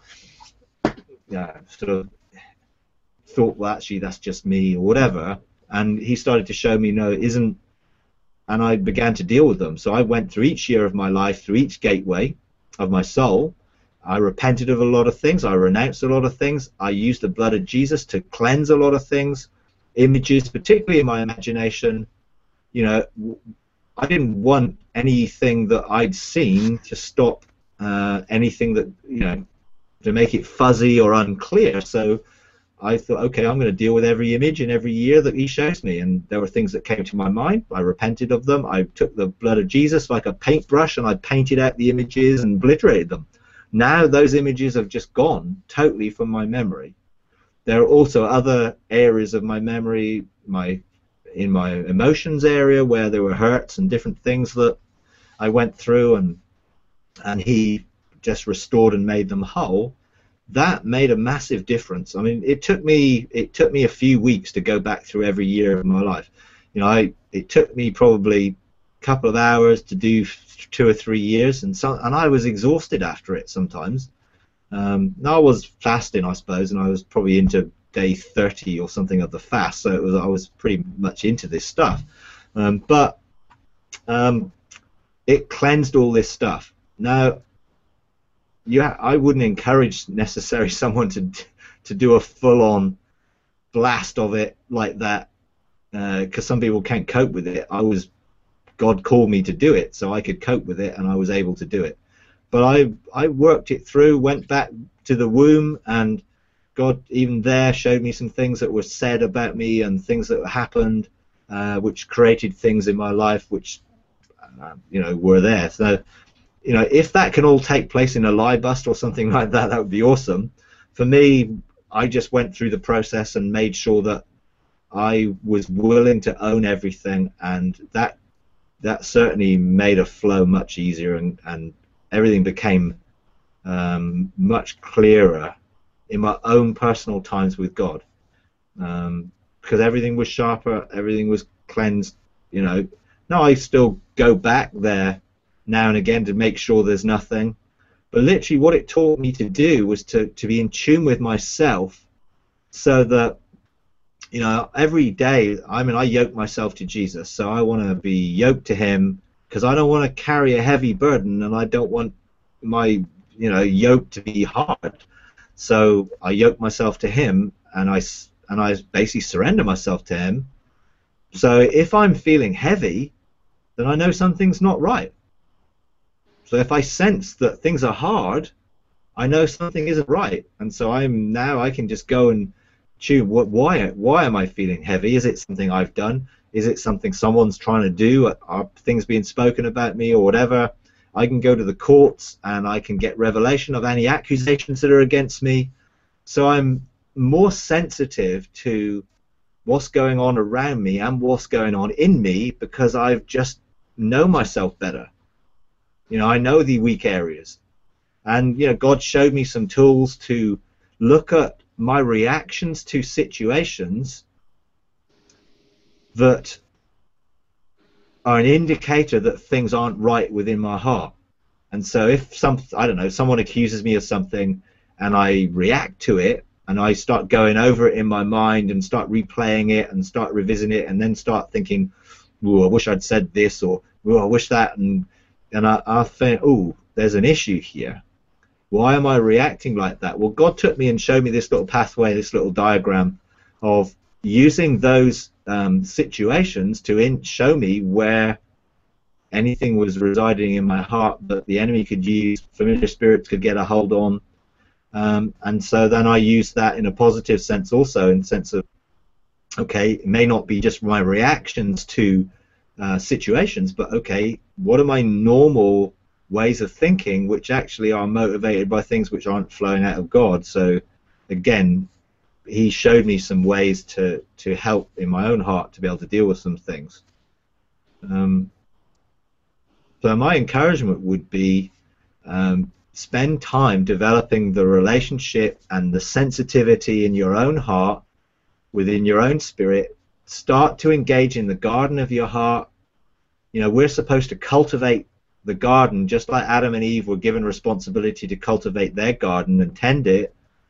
Speaker 2: uh, sort of thought, well, actually, that's just me, or whatever. And he started to show me, no, it isn't. And I began to deal with them. So I went through each year of my life, through each gateway of my soul. I repented of a lot of things. I renounced a lot of things. I used the blood of Jesus to cleanse a lot of things. Images, particularly in my imagination, you know, I didn't want anything that I'd seen to stop uh, anything that, you know, to make it fuzzy or unclear. So I thought, okay, I'm going to deal with every image in every year that he shows me. And there were things that came to my mind. I repented of them. I took the blood of Jesus like a paintbrush, and I painted out the images and obliterated them. Now those images have just gone totally from my memory. There are also other areas of my memory, my in my emotions area, where there were hurts and different things that I went through, and and he just restored and made them whole. That made a massive difference. I mean, it took me it took me a few weeks to go back through every year of my life. You know, I it took me probably a couple of hours to do two or three years, and so and I was exhausted after it sometimes. Um, I was fasting, I suppose, and I was probably into day thirty or something of the fast, so it was I was pretty much into this stuff. Um, but um, it cleansed all this stuff. Now, you ha I wouldn't encourage necessarily someone to to do a full-on blast of it like that, because uh, some people can't cope with it. I was God called me to do it, so I could cope with it, and I was able to do it. But I I worked it through, went back to the womb, and God even there showed me some things that were said about me and things that happened, uh, which created things in my life which uh, you know were there. So you know, if that can all take place in a lie bust or something like that, that would be awesome. For me, I just went through the process and made sure that I was willing to own everything, and that that certainly made a flow much easier, and, and everything became um, much clearer in my own personal times with God, um, because everything was sharper, everything was cleansed. You know, now I still go back there now and again to make sure there's nothing, but literally what it taught me to do was to, to be in tune with myself, so that, you know, every day, I mean, I yoke myself to Jesus, so I want to be yoked to him, because I don't want to carry a heavy burden, and I don't want my, you know, yoke to be hard. So I yoke myself to him, and I, and I basically surrender myself to him. So if I'm feeling heavy, then I know something's not right. So if I sense that things are hard, I know something isn't right, and so I'm now I can just go and tune. What? Why? Why am I feeling heavy? Is it something I've done? Is it something someone's trying to do? Are things being spoken about me or whatever? I can go to the courts and I can get revelation of any accusations that are against me. So I'm more sensitive to what's going on around me and what's going on in me, because I've just know myself better. You know, I know the weak areas. And, you know, God showed me some tools to look at my reactions to situations that are an indicator that things aren't right within my heart. And so if some, I don't know, someone accuses me of something and I react to it and I start going over it in my mind and start replaying it and start revising it and then start thinking, oh, I wish I'd said this, or oh, I wish that, and and I, I think, oh, there's an issue here. Why am I reacting like that? Well, God took me and showed me this little pathway, this little diagram of using those um, situations to in, show me where anything was residing in my heart that the enemy could use, familiar spirits could get a hold on. Um, and so then I use that in a positive sense also, in the sense of, okay, it may not be just my reactions to uh, situations, but okay, what are my normal ways of thinking which actually are motivated by things which aren't flowing out of God? So again, he showed me some ways to, to help in my own heart to be able to deal with some things. Um, so my encouragement would be, um, spend time developing the relationship and the sensitivity in your own heart, within your own spirit. Start to engage in the garden of your heart. You know, we're supposed to cultivate the garden just like Adam and Eve were given responsibility to cultivate their garden and tend it.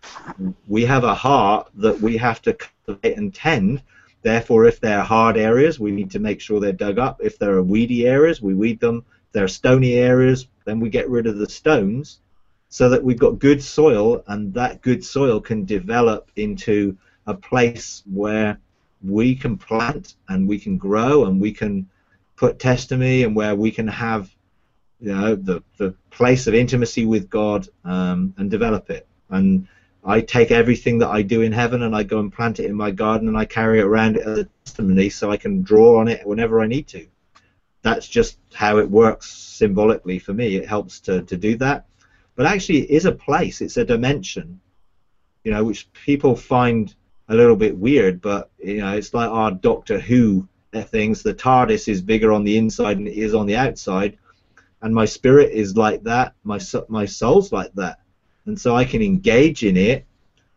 Speaker 2: We have a heart that we have to cultivate and tend. Therefore, if there are hard areas, we need to make sure they're dug up. If there are weedy areas, we weed them. If there are stony areas, then we get rid of the stones, so that we've got good soil, and that good soil can develop into a place where we can plant and we can grow and we can put testimony, and where we can have, you know, the, the place of intimacy with God, um, and develop it. And I take everything that I do in heaven and I go and plant it in my garden, and I carry it around as a testimony so I can draw on it whenever I need to. That's just how it works symbolically for me. It helps to, to do that. But actually it is a place, it's a dimension, you know, which people find a little bit weird, but, you know, it's like our Doctor Who things. The TARDIS is bigger on the inside than it is on the outside, and my spirit is like that, my, my soul's like that. And so I can engage in it,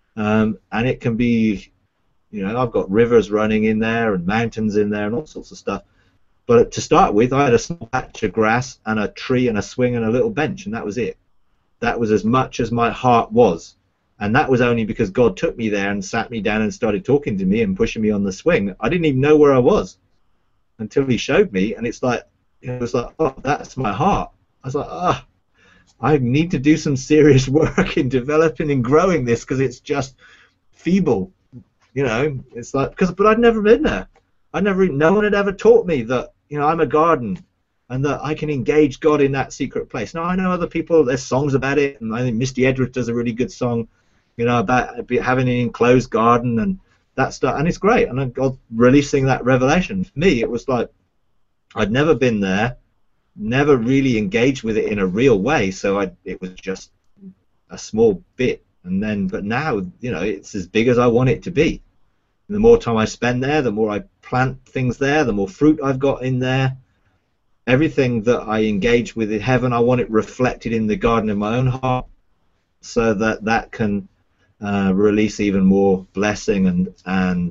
Speaker 2: um, and it can be, you know, I've got rivers running in there and mountains in there and all sorts of stuff. But to start with, I had a small patch of grass and a tree and a swing and a little bench, and that was it. That was as much as my heart was. And that was only because God took me there and sat me down and started talking to me and pushing me on the swing. I didn't even know where I was until he showed me, and it's like, it was like, oh, that's my heart. I was like, ah. Oh, I need to do some serious work in developing and growing this, because it's just feeble, you know. It's like, because, but I'd never been there. I never, no one had ever taught me that, you know, I'm a garden and that I can engage God in that secret place. Now I know other people, there's songs about it, and I think Misty Edwards does a really good song, you know, about having an enclosed garden and that stuff, and it's great. And God releasing that revelation. For me, it was like I'd never been there. Never really engaged with it in a real way, so I, it was just a small bit. And then, but now, you know, it's as big as I want it to be. And the more time I spend there, the more I plant things there, the more fruit I've got in there. Everything that I engage with in heaven, I want it reflected in the garden of my own heart, so that that can uh, release even more blessing, and and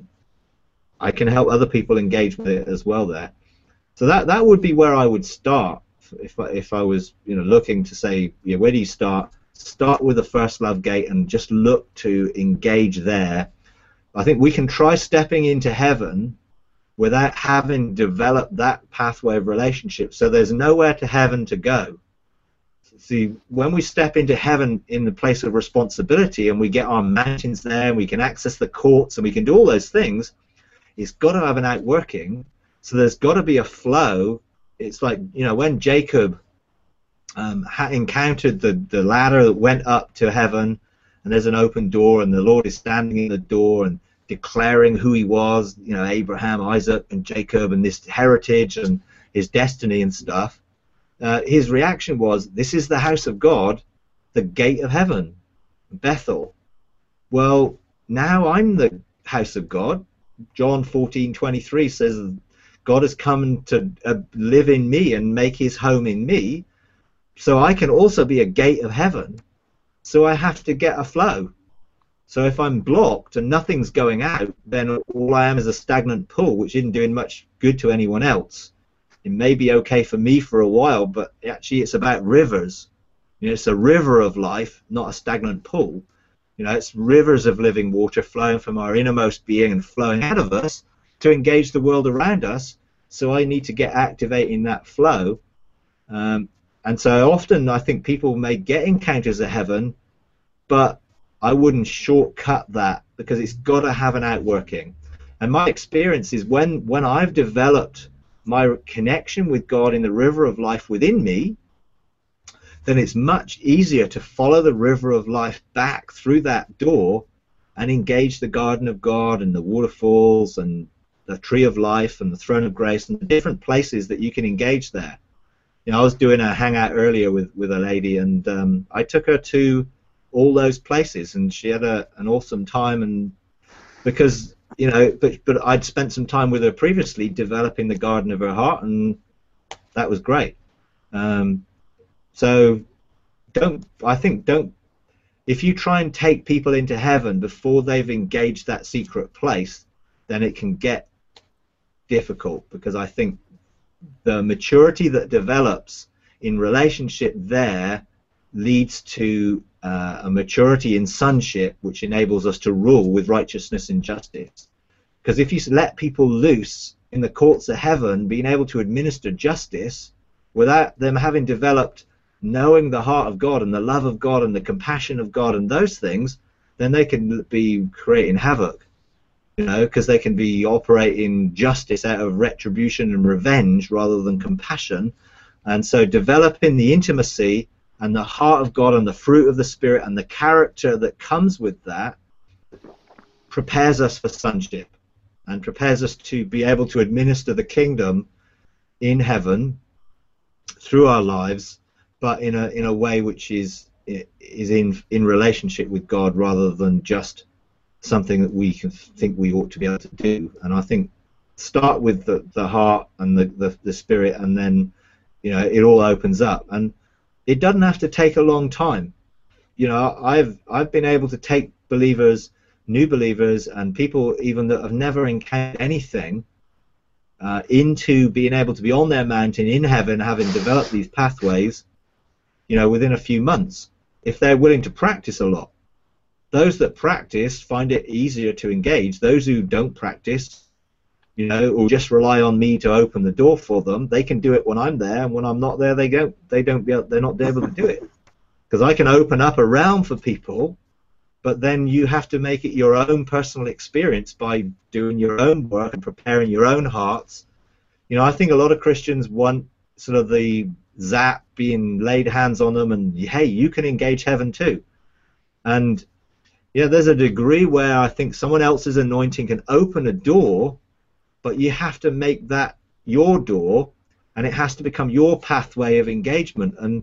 Speaker 2: I can help other people engage with it as well there. So that that would be where I would start if I, if I was, you know, looking to say, yeah, where do you start? Start with the first love gate and just look to engage there. I think we can try stepping into heaven without having developed that pathway of relationship. So there's nowhere to heaven to go. See, when we step into heaven in the place of responsibility and we get our mountains there and we can access the courts and we can do all those things, it's got to have an outworking. So there's got to be a flow. It's like, you know, when Jacob um, ha encountered the, the ladder that went up to heaven, and there's an open door, and the Lord is standing in the door, and declaring who he was, you know, Abraham, Isaac, and Jacob, and this heritage and his destiny and stuff, uh, his reaction was, this is the house of God, the gate of heaven, Bethel. Well, now I'm the house of God. John fourteen twenty-three says God has come to uh, live in me and make his home in me, so I can also be a gate of heaven. So I have to get a flow. So if I'm blocked and nothing's going out, then all I am is a stagnant pool, which isn't doing much good to anyone else. It may be okay for me for a while, but actually it's about rivers. You know, it's a river of life, not a stagnant pool. You know, it's rivers of living water flowing from our innermost being and flowing out of us to engage the world around us. So I need to get activating that flow. Um, and so often I think people may get encounters of heaven, but I wouldn't shortcut that, because it's got to have an outworking. And my experience is when, when I've developed my connection with God in the river of life within me, then it's much easier to follow the river of life back through that door and engage the garden of God and the waterfalls and the tree of life and the throne of grace and the different places that you can engage there. You know, I was doing a hangout earlier with, with a lady, and um, I took her to all those places, and she had a, an awesome time. And because, you know, but, but I'd spent some time with her previously developing the garden of her heart, and that was great. Um, so don't, I think, don't, if you try and take people into heaven before they've engaged that secret place, then it can get difficult, because I think the maturity that develops in relationship there leads to uh, a maturity in sonship, which enables us to rule with righteousness and justice. Because if you let people loose in the courts of heaven, being able to administer justice without them having developed knowing the heart of God and the love of God and the compassion of God and those things, then they can be creating havoc. You know, because they can be operating justice out of retribution and revenge rather than compassion. And so developing the intimacy and the heart of God and the fruit of the Spirit and the character that comes with that prepares us for sonship and prepares us to be able to administer the kingdom in heaven through our lives, but in a in a way which is is in in relationship with God rather than just something that we can think we ought to be able to do. And I think start with the, the heart and the, the, the spirit, and then, you know, it all opens up. And it doesn't have to take a long time. You know, I've I've been able to take believers, new believers, and people even that have never encountered anything uh, into being able to be on their mountain in heaven, having developed these pathways, you know, within a few months, if they're willing to practice a lot. Those that practice find it easier to engage. Those who don't practice, you know, or just rely on me to open the door for them, they can do it when I'm there, and when I'm not there, they don't. They don't. Be, they're not able to do it, because I can open up a realm for people, but then you have to make it your own personal experience by doing your own work and preparing your own hearts. You know, I think a lot of Christians want sort of the zap being laid hands on them, and hey, you can engage heaven too, and yeah, there's a degree where I think someone else's anointing can open a door, but you have to make that your door, and it has to become your pathway of engagement. And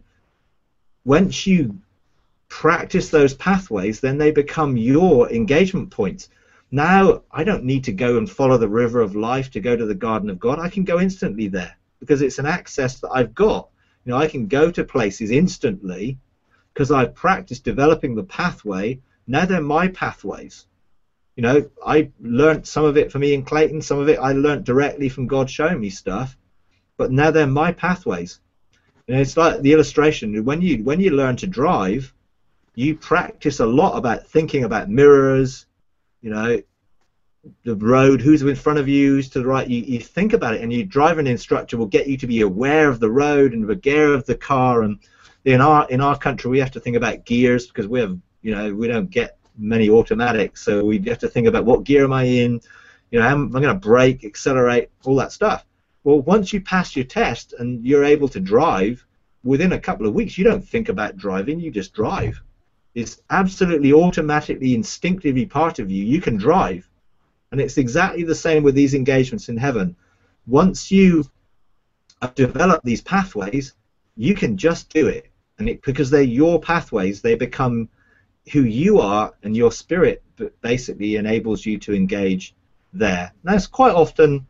Speaker 2: once you practice those pathways, then they become your engagement points. Now, I don't need to go and follow the river of life to go to the garden of God. I can go instantly there, because it's an access that I've got. You know, I can go to places instantly because I've practiced developing the pathway. Now they're my pathways. You know, I learned some of it for me in Clayton, some of it I learned directly from God showing me stuff, but now they're my pathways. You know, it's like the illustration. When you when you learn to drive, you practice a lot about thinking about mirrors, you know, the road, who's in front of you, who's to the right. You, you think about it, and your driving instructor will get you to be aware of the road and aware of the car. And in our in our country, we have to think about gears, because we have, you know, we don't get many automatics, so we have to think about what gear am I in, you know, am I going to brake, accelerate, all that stuff. Well, once you pass your test and you're able to drive, within a couple of weeks, you don't think about driving, you just drive. It's absolutely automatically, instinctively part of you. You can drive. And it's exactly the same with these engagements in heaven. Once you have developed these pathways, you can just do it. And it, because they're your pathways, they become who you are, and your spirit basically enables you to engage there. Now, it's quite often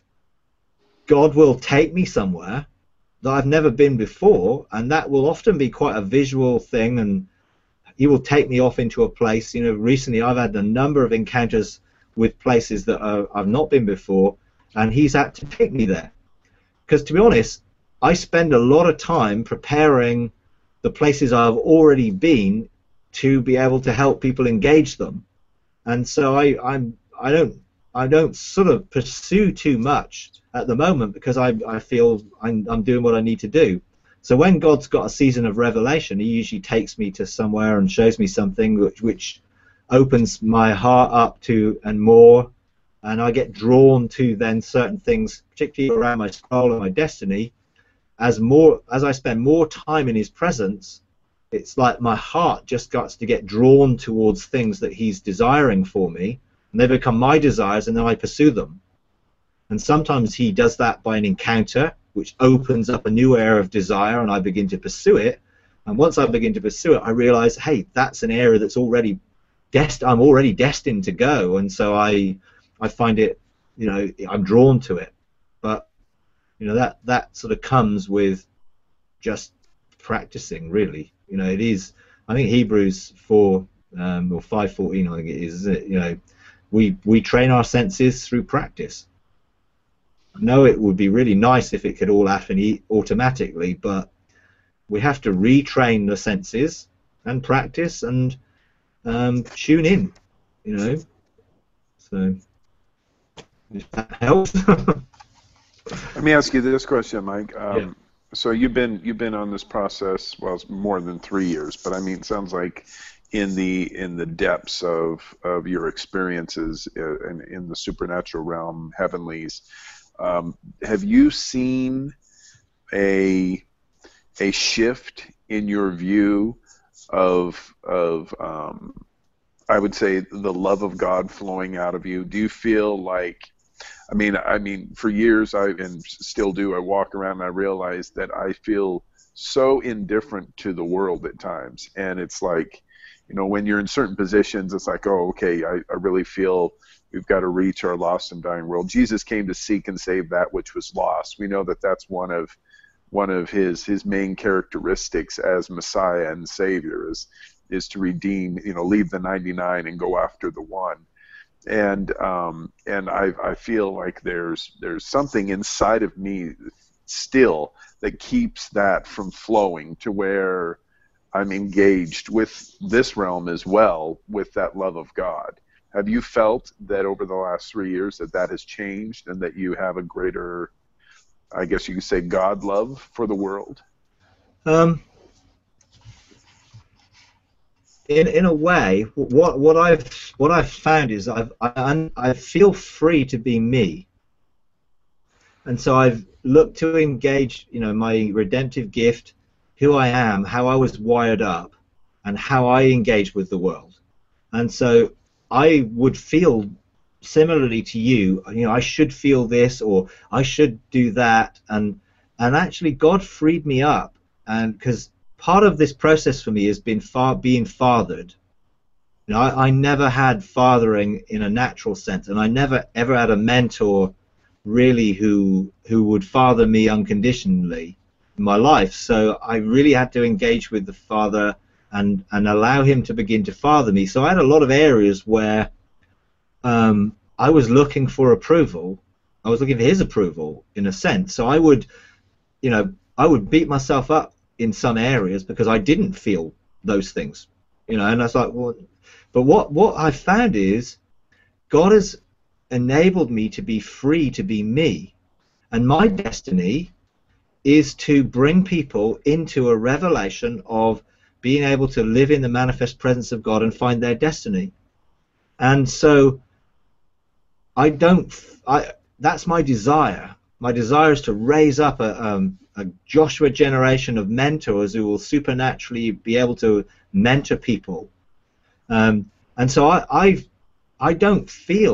Speaker 2: God will take me somewhere that I've never been before, and that will often be quite a visual thing, and he will take me off into a place. You know, recently I've had a number of encounters with places that are, I've not been before, and he's had to take me there. Because to be honest, I spend a lot of time preparing the places I've already been to be able to help people engage them, and so I I'm I don't I don't sort of pursue too much at the moment, because I I feel I'm I'm doing what I need to do. So when God's got a season of revelation, he usually takes me to somewhere and shows me something which which opens my heart up to and more, and I get drawn to then certain things, particularly around my soul and my destiny. As more as I spend more time in his presence, it's like my heart just starts to get drawn towards things that he's desiring for me, and they become my desires, and then I pursue them. And sometimes he does that by an encounter, which opens up a new area of desire, and I begin to pursue it. And once I begin to pursue it, I realize, hey, that's an area that's already dest I'm already destined to go, and so I I find it, you know, I'm drawn to it. But you know, that that sort of comes with just practicing, really. You know, it is. I think Hebrews four um, or five fourteen, I think it is. Isn't it? You know, we we train our senses through practice. I know it would be really nice if it could all happen automatically, but we have to retrain the senses and practice and um, tune in. You know, so if that helps.
Speaker 3: Let me ask you this question, Mike. Um,
Speaker 2: yeah.
Speaker 3: So you've been you've been on this process, well, it's more than three years, but I mean, it sounds like in the in the depths of of your experiences in in the supernatural realm, heavenlies, um, have you seen a a shift in your view of of um, I would say the love of God flowing out of you? Do you feel like, I mean, I mean, for years, I and still do, I walk around and I realize that I feel so indifferent to the world at times. And it's like, you know, when you're in certain positions, it's like, oh, okay, I, I really feel we've got to reach our lost and dying world. Jesus came to seek and save that which was lost. We know that that's one of one of his his main characteristics as Messiah and Savior is is to redeem, you know, leave the ninety-nine and go after the one. And um, and I I feel like there's there's something inside of me still that keeps that from flowing to where I'm engaged with this realm as well, with that love of God. Have you felt that over the last three years that that has changed and that you have a greater, I guess you could say, God love for the world?
Speaker 2: Um. In in a way, what what I've what I've found is I've I, I feel free to be me, and so I've looked to engage, you know, my redemptive gift, who I am, how I was wired up, and how I engage with the world. And so I would feel similarly to you, you know, I should feel this or I should do that, and and actually God freed me up, and because part of this process for me has been far being fathered. You know, I, I never had fathering in a natural sense, and I never ever had a mentor really who who would father me unconditionally in my life. So I really had to engage with the Father and and allow him to begin to father me. So I had a lot of areas where um, I was looking for approval. I was looking for his approval in a sense. So I would, you know, I would beat myself up in some areas because I didn't feel those things, you know, and I was like, well, but what what I found is God has enabled me to be free to be me, and my destiny is to bring people into a revelation of being able to live in the manifest presence of God and find their destiny. And so I don't I that's my desire. My desire is to raise up a um, a Joshua generation of mentors who will supernaturally be able to mentor people, um, and so I I've, I don't feel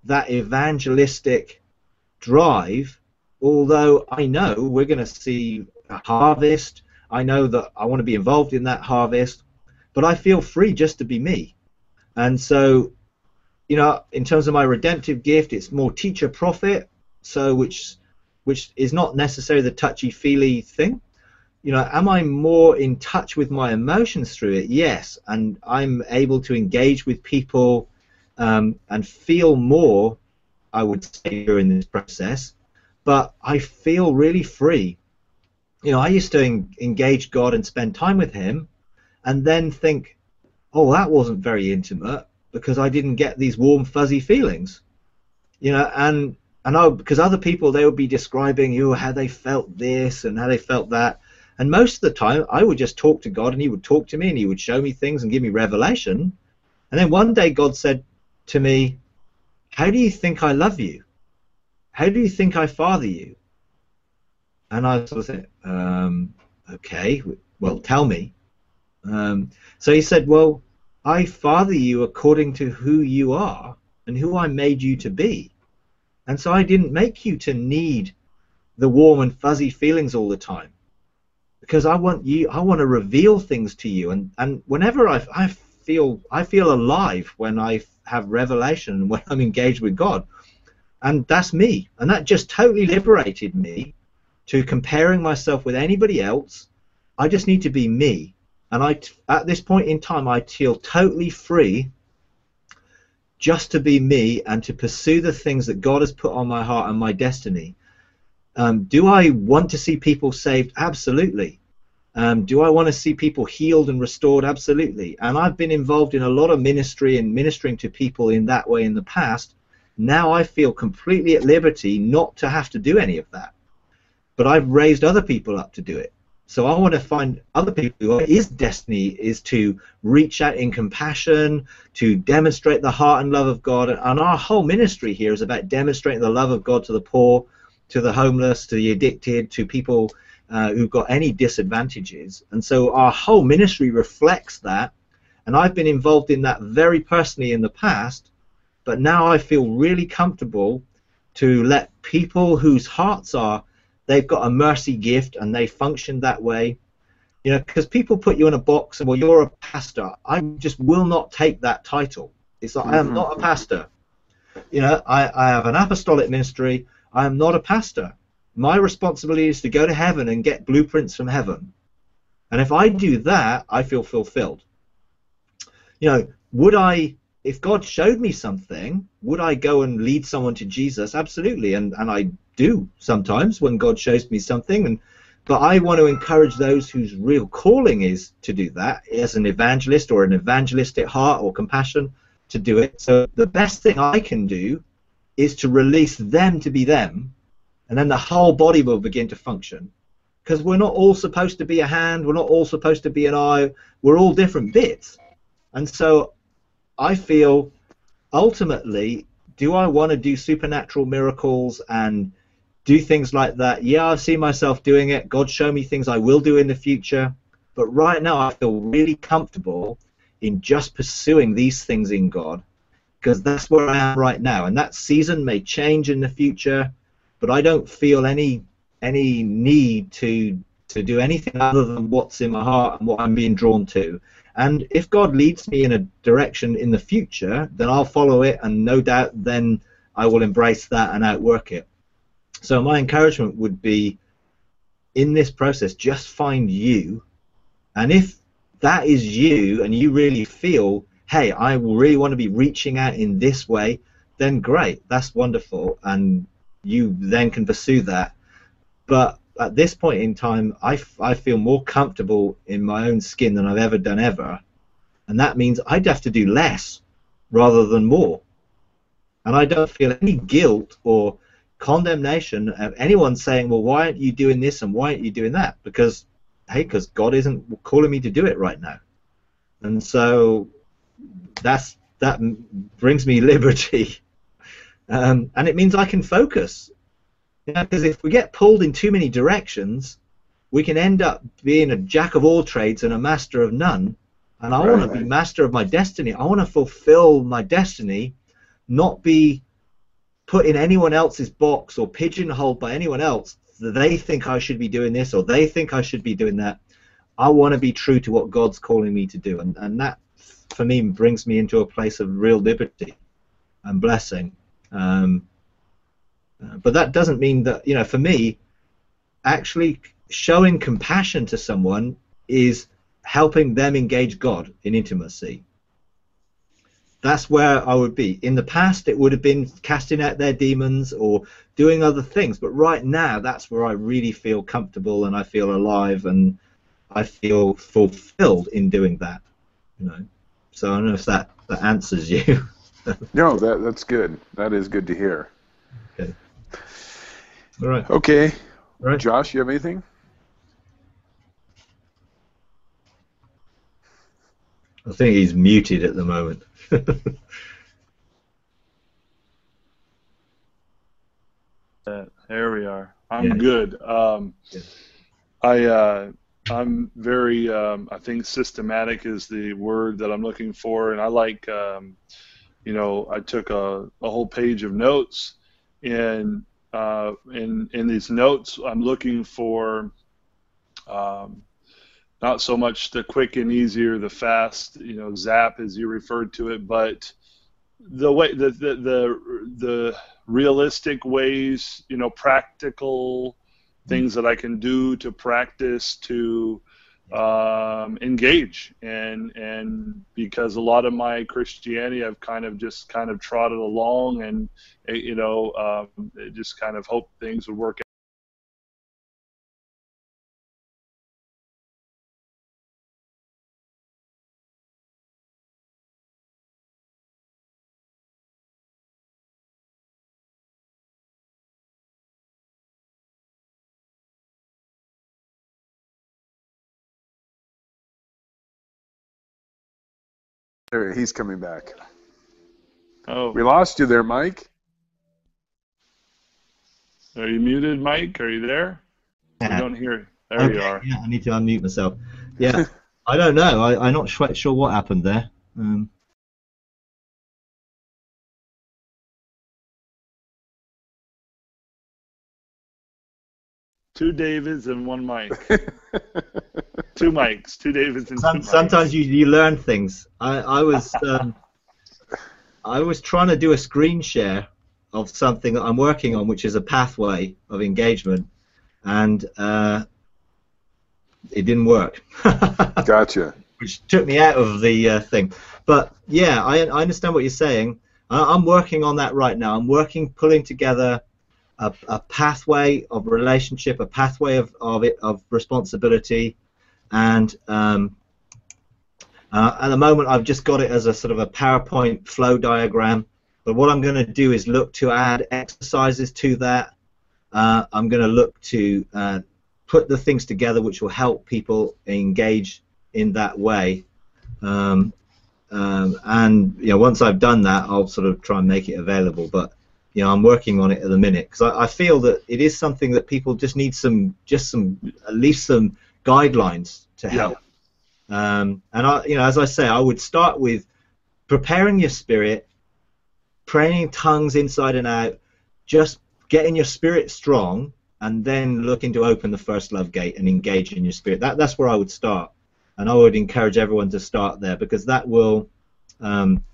Speaker 2: that evangelistic drive, although I know we're going to see a harvest. I know that I want to be involved in that harvest, but I feel free just to be me. And so, you know, in terms of my redemptive gift, it's more teacher prophet, so which which is not necessarily the touchy-feely thing. You know, am I more in touch with my emotions through it? Yes, and I'm able to engage with people um, and feel more, I would say, during this process, but I feel really free. You know, I used to en engage God and spend time with him and then think, oh, that wasn't very intimate because I didn't get these warm, fuzzy feelings. You know, and, and I, because other people, they would be describing, you know, how they felt this and how they felt that. And most of the time, I would just talk to God, and he would talk to me, and he would show me things and give me revelation. And then one day God said to me, how do you think I love you? How do you think I father you? And I sort of said, um, okay, well, tell me. Um, so he said, well, I father you according to who you are and who I made you to be. And so I didn't make you to need the warm and fuzzy feelings all the time. Because I want you, I want to reveal things to you, and and whenever I, I feel I feel alive when I have revelation, when I'm engaged with God, and that's me, and that just totally liberated me to comparing myself with anybody else. I just need to be me, and I at this point in time I feel totally free just to be me and to pursue the things that God has put on my heart and my destiny. Um, do I want to see people saved? Absolutely. Um, do I want to see people healed and restored? Absolutely. And I've been involved in a lot of ministry and ministering to people in that way in the past. Now I feel completely at liberty not to have to do any of that. But I've raised other people up to do it. So I want to find other people whose destiny is to reach out in compassion, to demonstrate the heart and love of God. And our whole ministry here is about demonstrating the love of God to the poor, to the homeless, to the addicted, to people uh, who've got any disadvantages. And so our whole ministry reflects that, and I've been involved in that very personally in the past, but now I feel really comfortable to let people whose hearts are, they've got a mercy gift and they function that way. You know, because people put you in a box and, well, you're a pastor. I just will not take that title. It's like, mm-hmm. I am not a pastor. You know, I, I have an apostolic ministry. I am not a pastor. My responsibility is to go to heaven and get blueprints from heaven. And if I do that, I feel fulfilled. You know, would I, if God showed me something, would I go and lead someone to Jesus? Absolutely. And, and I do sometimes when God shows me something. And but I want to encourage those whose real calling is to do that, as an evangelist or an evangelistic heart or compassion, to do it. So the best thing I can do is to release them to be them, and then the whole body will begin to function. Because we're not all supposed to be a hand, we're not all supposed to be an eye, we're all different bits. And so I feel, ultimately, do I want to do supernatural miracles and do things like that? Yeah, I see myself doing it. God, show me things I will do in the future. But right now I feel really comfortable in just pursuing these things in God, because that's where I am right now. And that season may change in the future, but I don't feel any any need to to do anything other than what's in my heart and what I'm being drawn to. And if God leads me in a direction in the future, then I'll follow it, and no doubt then I will embrace that and outwork it. So my encouragement would be, in this process, just find you, and if that is you and you really feel, hey, I really want to be reaching out in this way, then great, that's wonderful, and you then can pursue that. But at this point in time, I, I feel more comfortable in my own skin than I've ever done ever, and that means I'd have to do less rather than more. And I don't feel any guilt or condemnation of anyone saying, well, why aren't you doing this and why aren't you doing that? Because, hey, because God isn't calling me to do it right now. And so that's that brings me liberty, um, and it means I can focus. You know, because if we get pulled in too many directions, we can end up being a jack of all trades and a master of none. And I right, want to right. be master of my destiny. I want to fulfill my destiny, not be put in anyone else's box or pigeonholed by anyone else. They think I should be doing this or they think I should be doing that. I want to be true to what God's calling me to do, and, and that, for me, brings me into a place of real liberty and blessing. Um, uh, but that doesn't mean that, you know, for me, actually showing compassion to someone is helping them engage God in intimacy. That's where I would be. In the past, it would have been casting out their demons or doing other things. But right now, that's where I really feel comfortable and I feel alive and I feel fulfilled in doing that. You know. So I don't know if that, that answers you.
Speaker 3: No, that that's good. That is good to hear.
Speaker 2: Okay. All right.
Speaker 3: Okay.
Speaker 2: All right.
Speaker 3: Josh, you have anything?
Speaker 2: I think he's muted at the moment.
Speaker 4: Uh, there we are. I'm
Speaker 2: Yeah.
Speaker 4: good. Um,
Speaker 2: Yeah.
Speaker 4: I uh, I'm very um, I think systematic is the word that I'm looking for, and I like um, you know I took a, a whole page of notes, and uh, in in these notes I'm looking for um, not so much the quick and easy or the fast, you know, zap as you referred to it, but the way the the the, the realistic ways, you know, practical things that I can do to practice to um, engage, and and because a lot of my Christianity I've kind of just kind of trotted along, and you know um, just kind of hoped things would work out.
Speaker 3: There, he's coming back.
Speaker 4: Oh,
Speaker 3: We lost you there, Mike.
Speaker 4: are you muted, Mike? Are you there? I don't hear you. There
Speaker 2: Okay,
Speaker 4: you are.
Speaker 2: Yeah, I need to unmute myself. Yeah, I don't know. I, I'm not sh- sure what happened there. Um,
Speaker 4: Two Davids and one Mike. Two Mikes. Two Davids and
Speaker 2: some,
Speaker 4: two
Speaker 2: sometimes
Speaker 4: Mikes.
Speaker 2: you, you learn things. I, I was um, I was trying to do a screen share of something that I'm working on, which is a pathway of engagement, and uh, it didn't work.
Speaker 3: Gotcha.
Speaker 2: Which took me out of the uh, thing. But yeah, I, I understand what you're saying. I, I'm working on that right now. I'm working, pulling together a, a pathway of relationship, a pathway of of, it, of responsibility, and um, uh, at the moment I've just got it as a sort of a PowerPoint flow diagram. But what I'm going to do is look to add exercises to that. Uh, I'm going to look to uh, put the things together which will help people engage in that way. Um, um, and you know, once I've done that, I'll sort of try and make it available. But you know, I'm working on it at the minute because I, I feel that it is something that people just need some, just some, at least some guidelines to help. Yeah. Um, and I, you know, as I say, I would start with preparing your spirit, praying in tongues inside and out, just getting your spirit strong, and then looking to open the first love gate and engage in your spirit. That that's where I would start. And I would encourage everyone to start there, because that will um,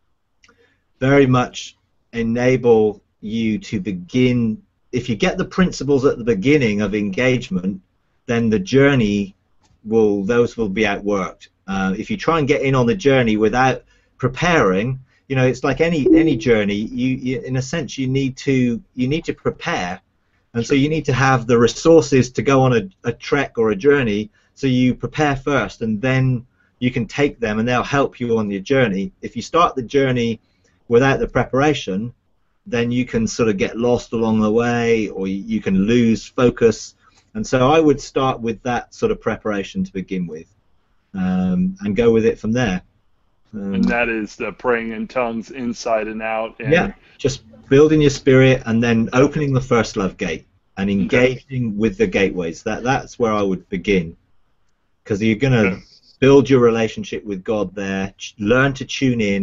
Speaker 2: very much enable you to begin. If you get the principles at the beginning of engagement, then the journey will, those will be outworked. Uh, if you try and get in on the journey without preparing, you know, it's like any any journey. You, you in a sense, you need to you need to prepare, and so you need to have the resources to go on a, a trek or a journey. So you prepare first, and then you can take them, and they'll help you on your journey. If you start the journey without the preparation, then you can sort of get lost along the way, or you can lose focus. And so I would start with that sort of preparation to begin with, um, and go with it from there. Um,
Speaker 4: and that is the praying in tongues inside and out. And
Speaker 2: yeah, just building your spirit, and then opening the first love gate and engaging okay. with the gateways. That that's where I would begin. Because you're going to build your relationship with God there, learn to tune in,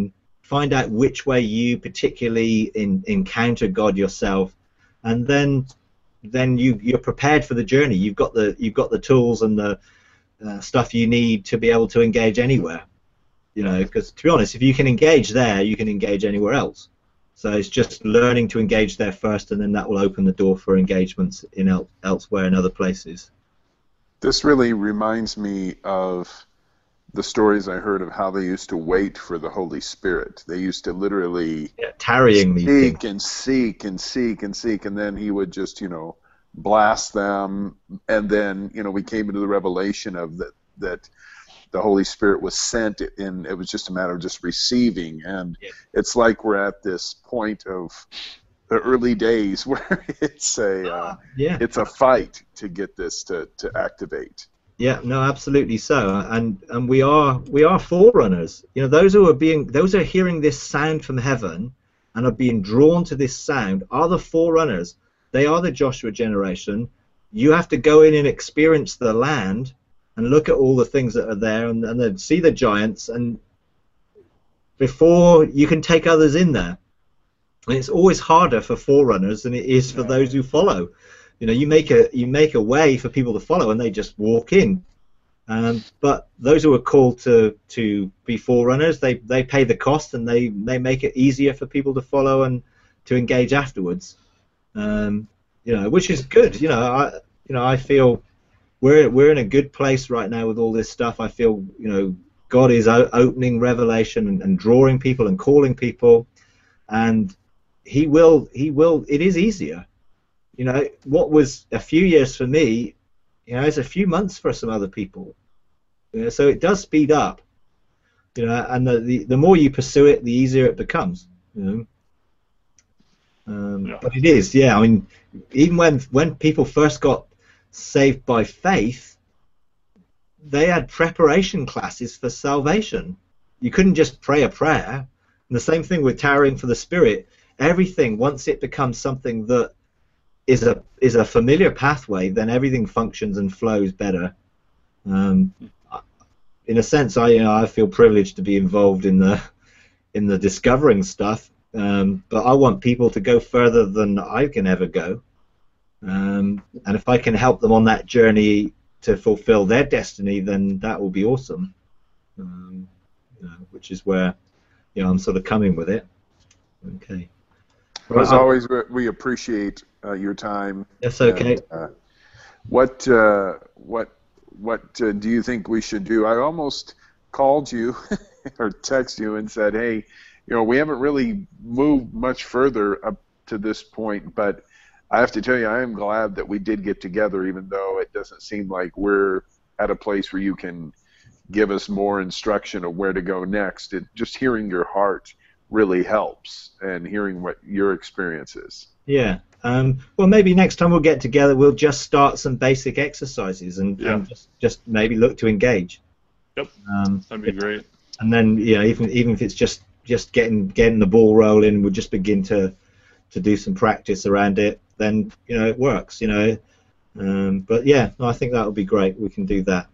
Speaker 2: find out which way you particularly in, encounter God yourself, and then then you you're prepared for the journey. You've got the you've got the tools and the uh, stuff you need to be able to engage anywhere. You know, because to be honest, if you can engage there, you can engage anywhere else. So it's just learning to engage there first, and then that will open the door for engagements in el elsewhere in other places.
Speaker 3: This really reminds me of the stories I heard of how they used to wait for the Holy Spirit. They used to literally
Speaker 2: yeah, tarrying
Speaker 3: seek and seek and seek and seek, and then he would just, you know, blast them. And then, you know, we came into the revelation of that that the Holy Spirit was sent, and it was just a matter of just receiving. And
Speaker 2: yeah.
Speaker 3: It's like we're at this point of the early days where it's a uh,
Speaker 2: yeah.
Speaker 3: it's a fight to get this to, to activate.
Speaker 2: Yeah, no, absolutely so, and and we are we are forerunners. You know, those who are being those who are hearing this sound from heaven and are being drawn to this sound are the forerunners. They are the Joshua generation. You have to go in and experience the land and look at all the things that are there, and, and then see the giants, and before you can take others in there. And it's always harder for forerunners than it is for those who follow. You know, you make a you make a way for people to follow, and they just walk in. Um, but those who are called to to be forerunners, they they pay the cost, and they they make it easier for people to follow and to engage afterwards. Um, you know, which is good. You know, I you know I feel we're we're in a good place right now with all this stuff. I feel you know God is opening revelation and, and drawing people and calling people, and He will He will. It is easier. You know, what was a few years for me, you know, is a few months for some other people. You know, so it does speed up. You know, and the the, the more you pursue it, the easier it becomes. You know, um, yeah. But it is, yeah. I mean, even when when people first got saved by faith, they had preparation classes for salvation. You couldn't just pray a prayer. And the same thing with tarrying for the Spirit. Everything, once it becomes something that is a is a familiar pathway, then everything functions and flows better. Um, in a sense, I you know I feel privileged to be involved in the in the discovering stuff, um, but I want people to go further than I can ever go, um, and if I can help them on that journey to fulfill their destiny, then that will be awesome. Um, you know, which is where you know I'm sort of coming with it. Okay.
Speaker 3: Well, as always, we appreciate uh, your time.
Speaker 2: That's okay.
Speaker 3: And, uh, what uh, what what uh, do you think we should do? I almost called you or text you and said, hey, you know, we haven't really moved much further up to this point, but I have to tell you, I am glad that we did get together, even though it doesn't seem like we're at a place where you can give us more instruction of where to go next. It, just hearing your heart really helps, and hearing what your experience is.
Speaker 2: Yeah. Um, well, maybe next time we'll get together, we'll just start some basic exercises and,
Speaker 4: yeah.
Speaker 2: and just, just maybe look to engage.
Speaker 4: Yep.
Speaker 2: Um,
Speaker 4: That'd be great.
Speaker 2: And then, you know, even even if it's just just getting getting the ball rolling, we'll just begin to to do some practice around it. Then, you know, it works. You know. Um, but yeah, no, I think that would be great. We can do that.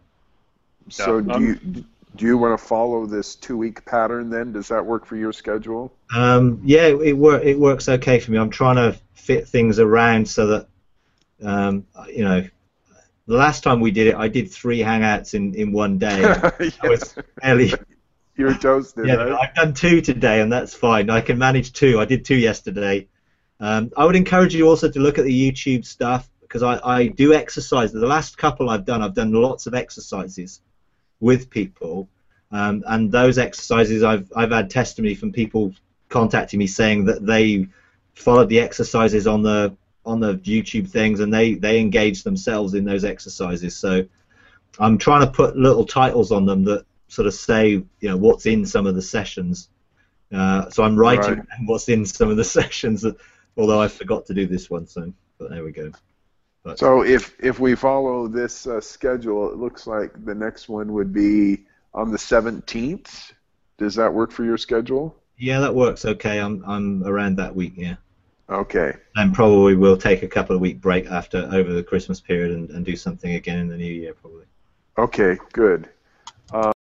Speaker 3: So
Speaker 4: yeah,
Speaker 3: do you do you want to follow this two-week pattern then? Does that work for your schedule?
Speaker 2: Um, yeah, it, it work it works okay for me. I'm trying to fit things around so that um, you know. The last time we did it, I did three hangouts in, in one day.
Speaker 3: Yeah.
Speaker 2: I was fairly.
Speaker 3: You're toasted,
Speaker 2: yeah,
Speaker 3: right?
Speaker 2: I've done two today, and that's fine. I can manage two. I did two yesterday. Um, I would encourage you also to look at the YouTube stuff, because I, I do exercise. The last couple I've done, I've done lots of exercises with people, um, and those exercises I've I've had testimony from people contacting me saying that they followed the exercises on the on the YouTube things, and they they engaged themselves in those exercises. So I'm trying to put little titles on them that sort of say, you know, what's in some of the sessions. Uh, so I'm writing
Speaker 3: Right.
Speaker 2: what's in some of the sessions, that, although I forgot to do this one. So, but there we go. But,
Speaker 3: So if if we follow this uh, schedule, it looks like the next one would be on the seventeenth. Does that work for your schedule?
Speaker 2: yeah, that works okay. I'm I'm around that week, yeah.
Speaker 3: Okay.
Speaker 2: And probably we'll take a couple of week break after over the Christmas period and, and do something again in the new year, probably.
Speaker 3: Okay, good.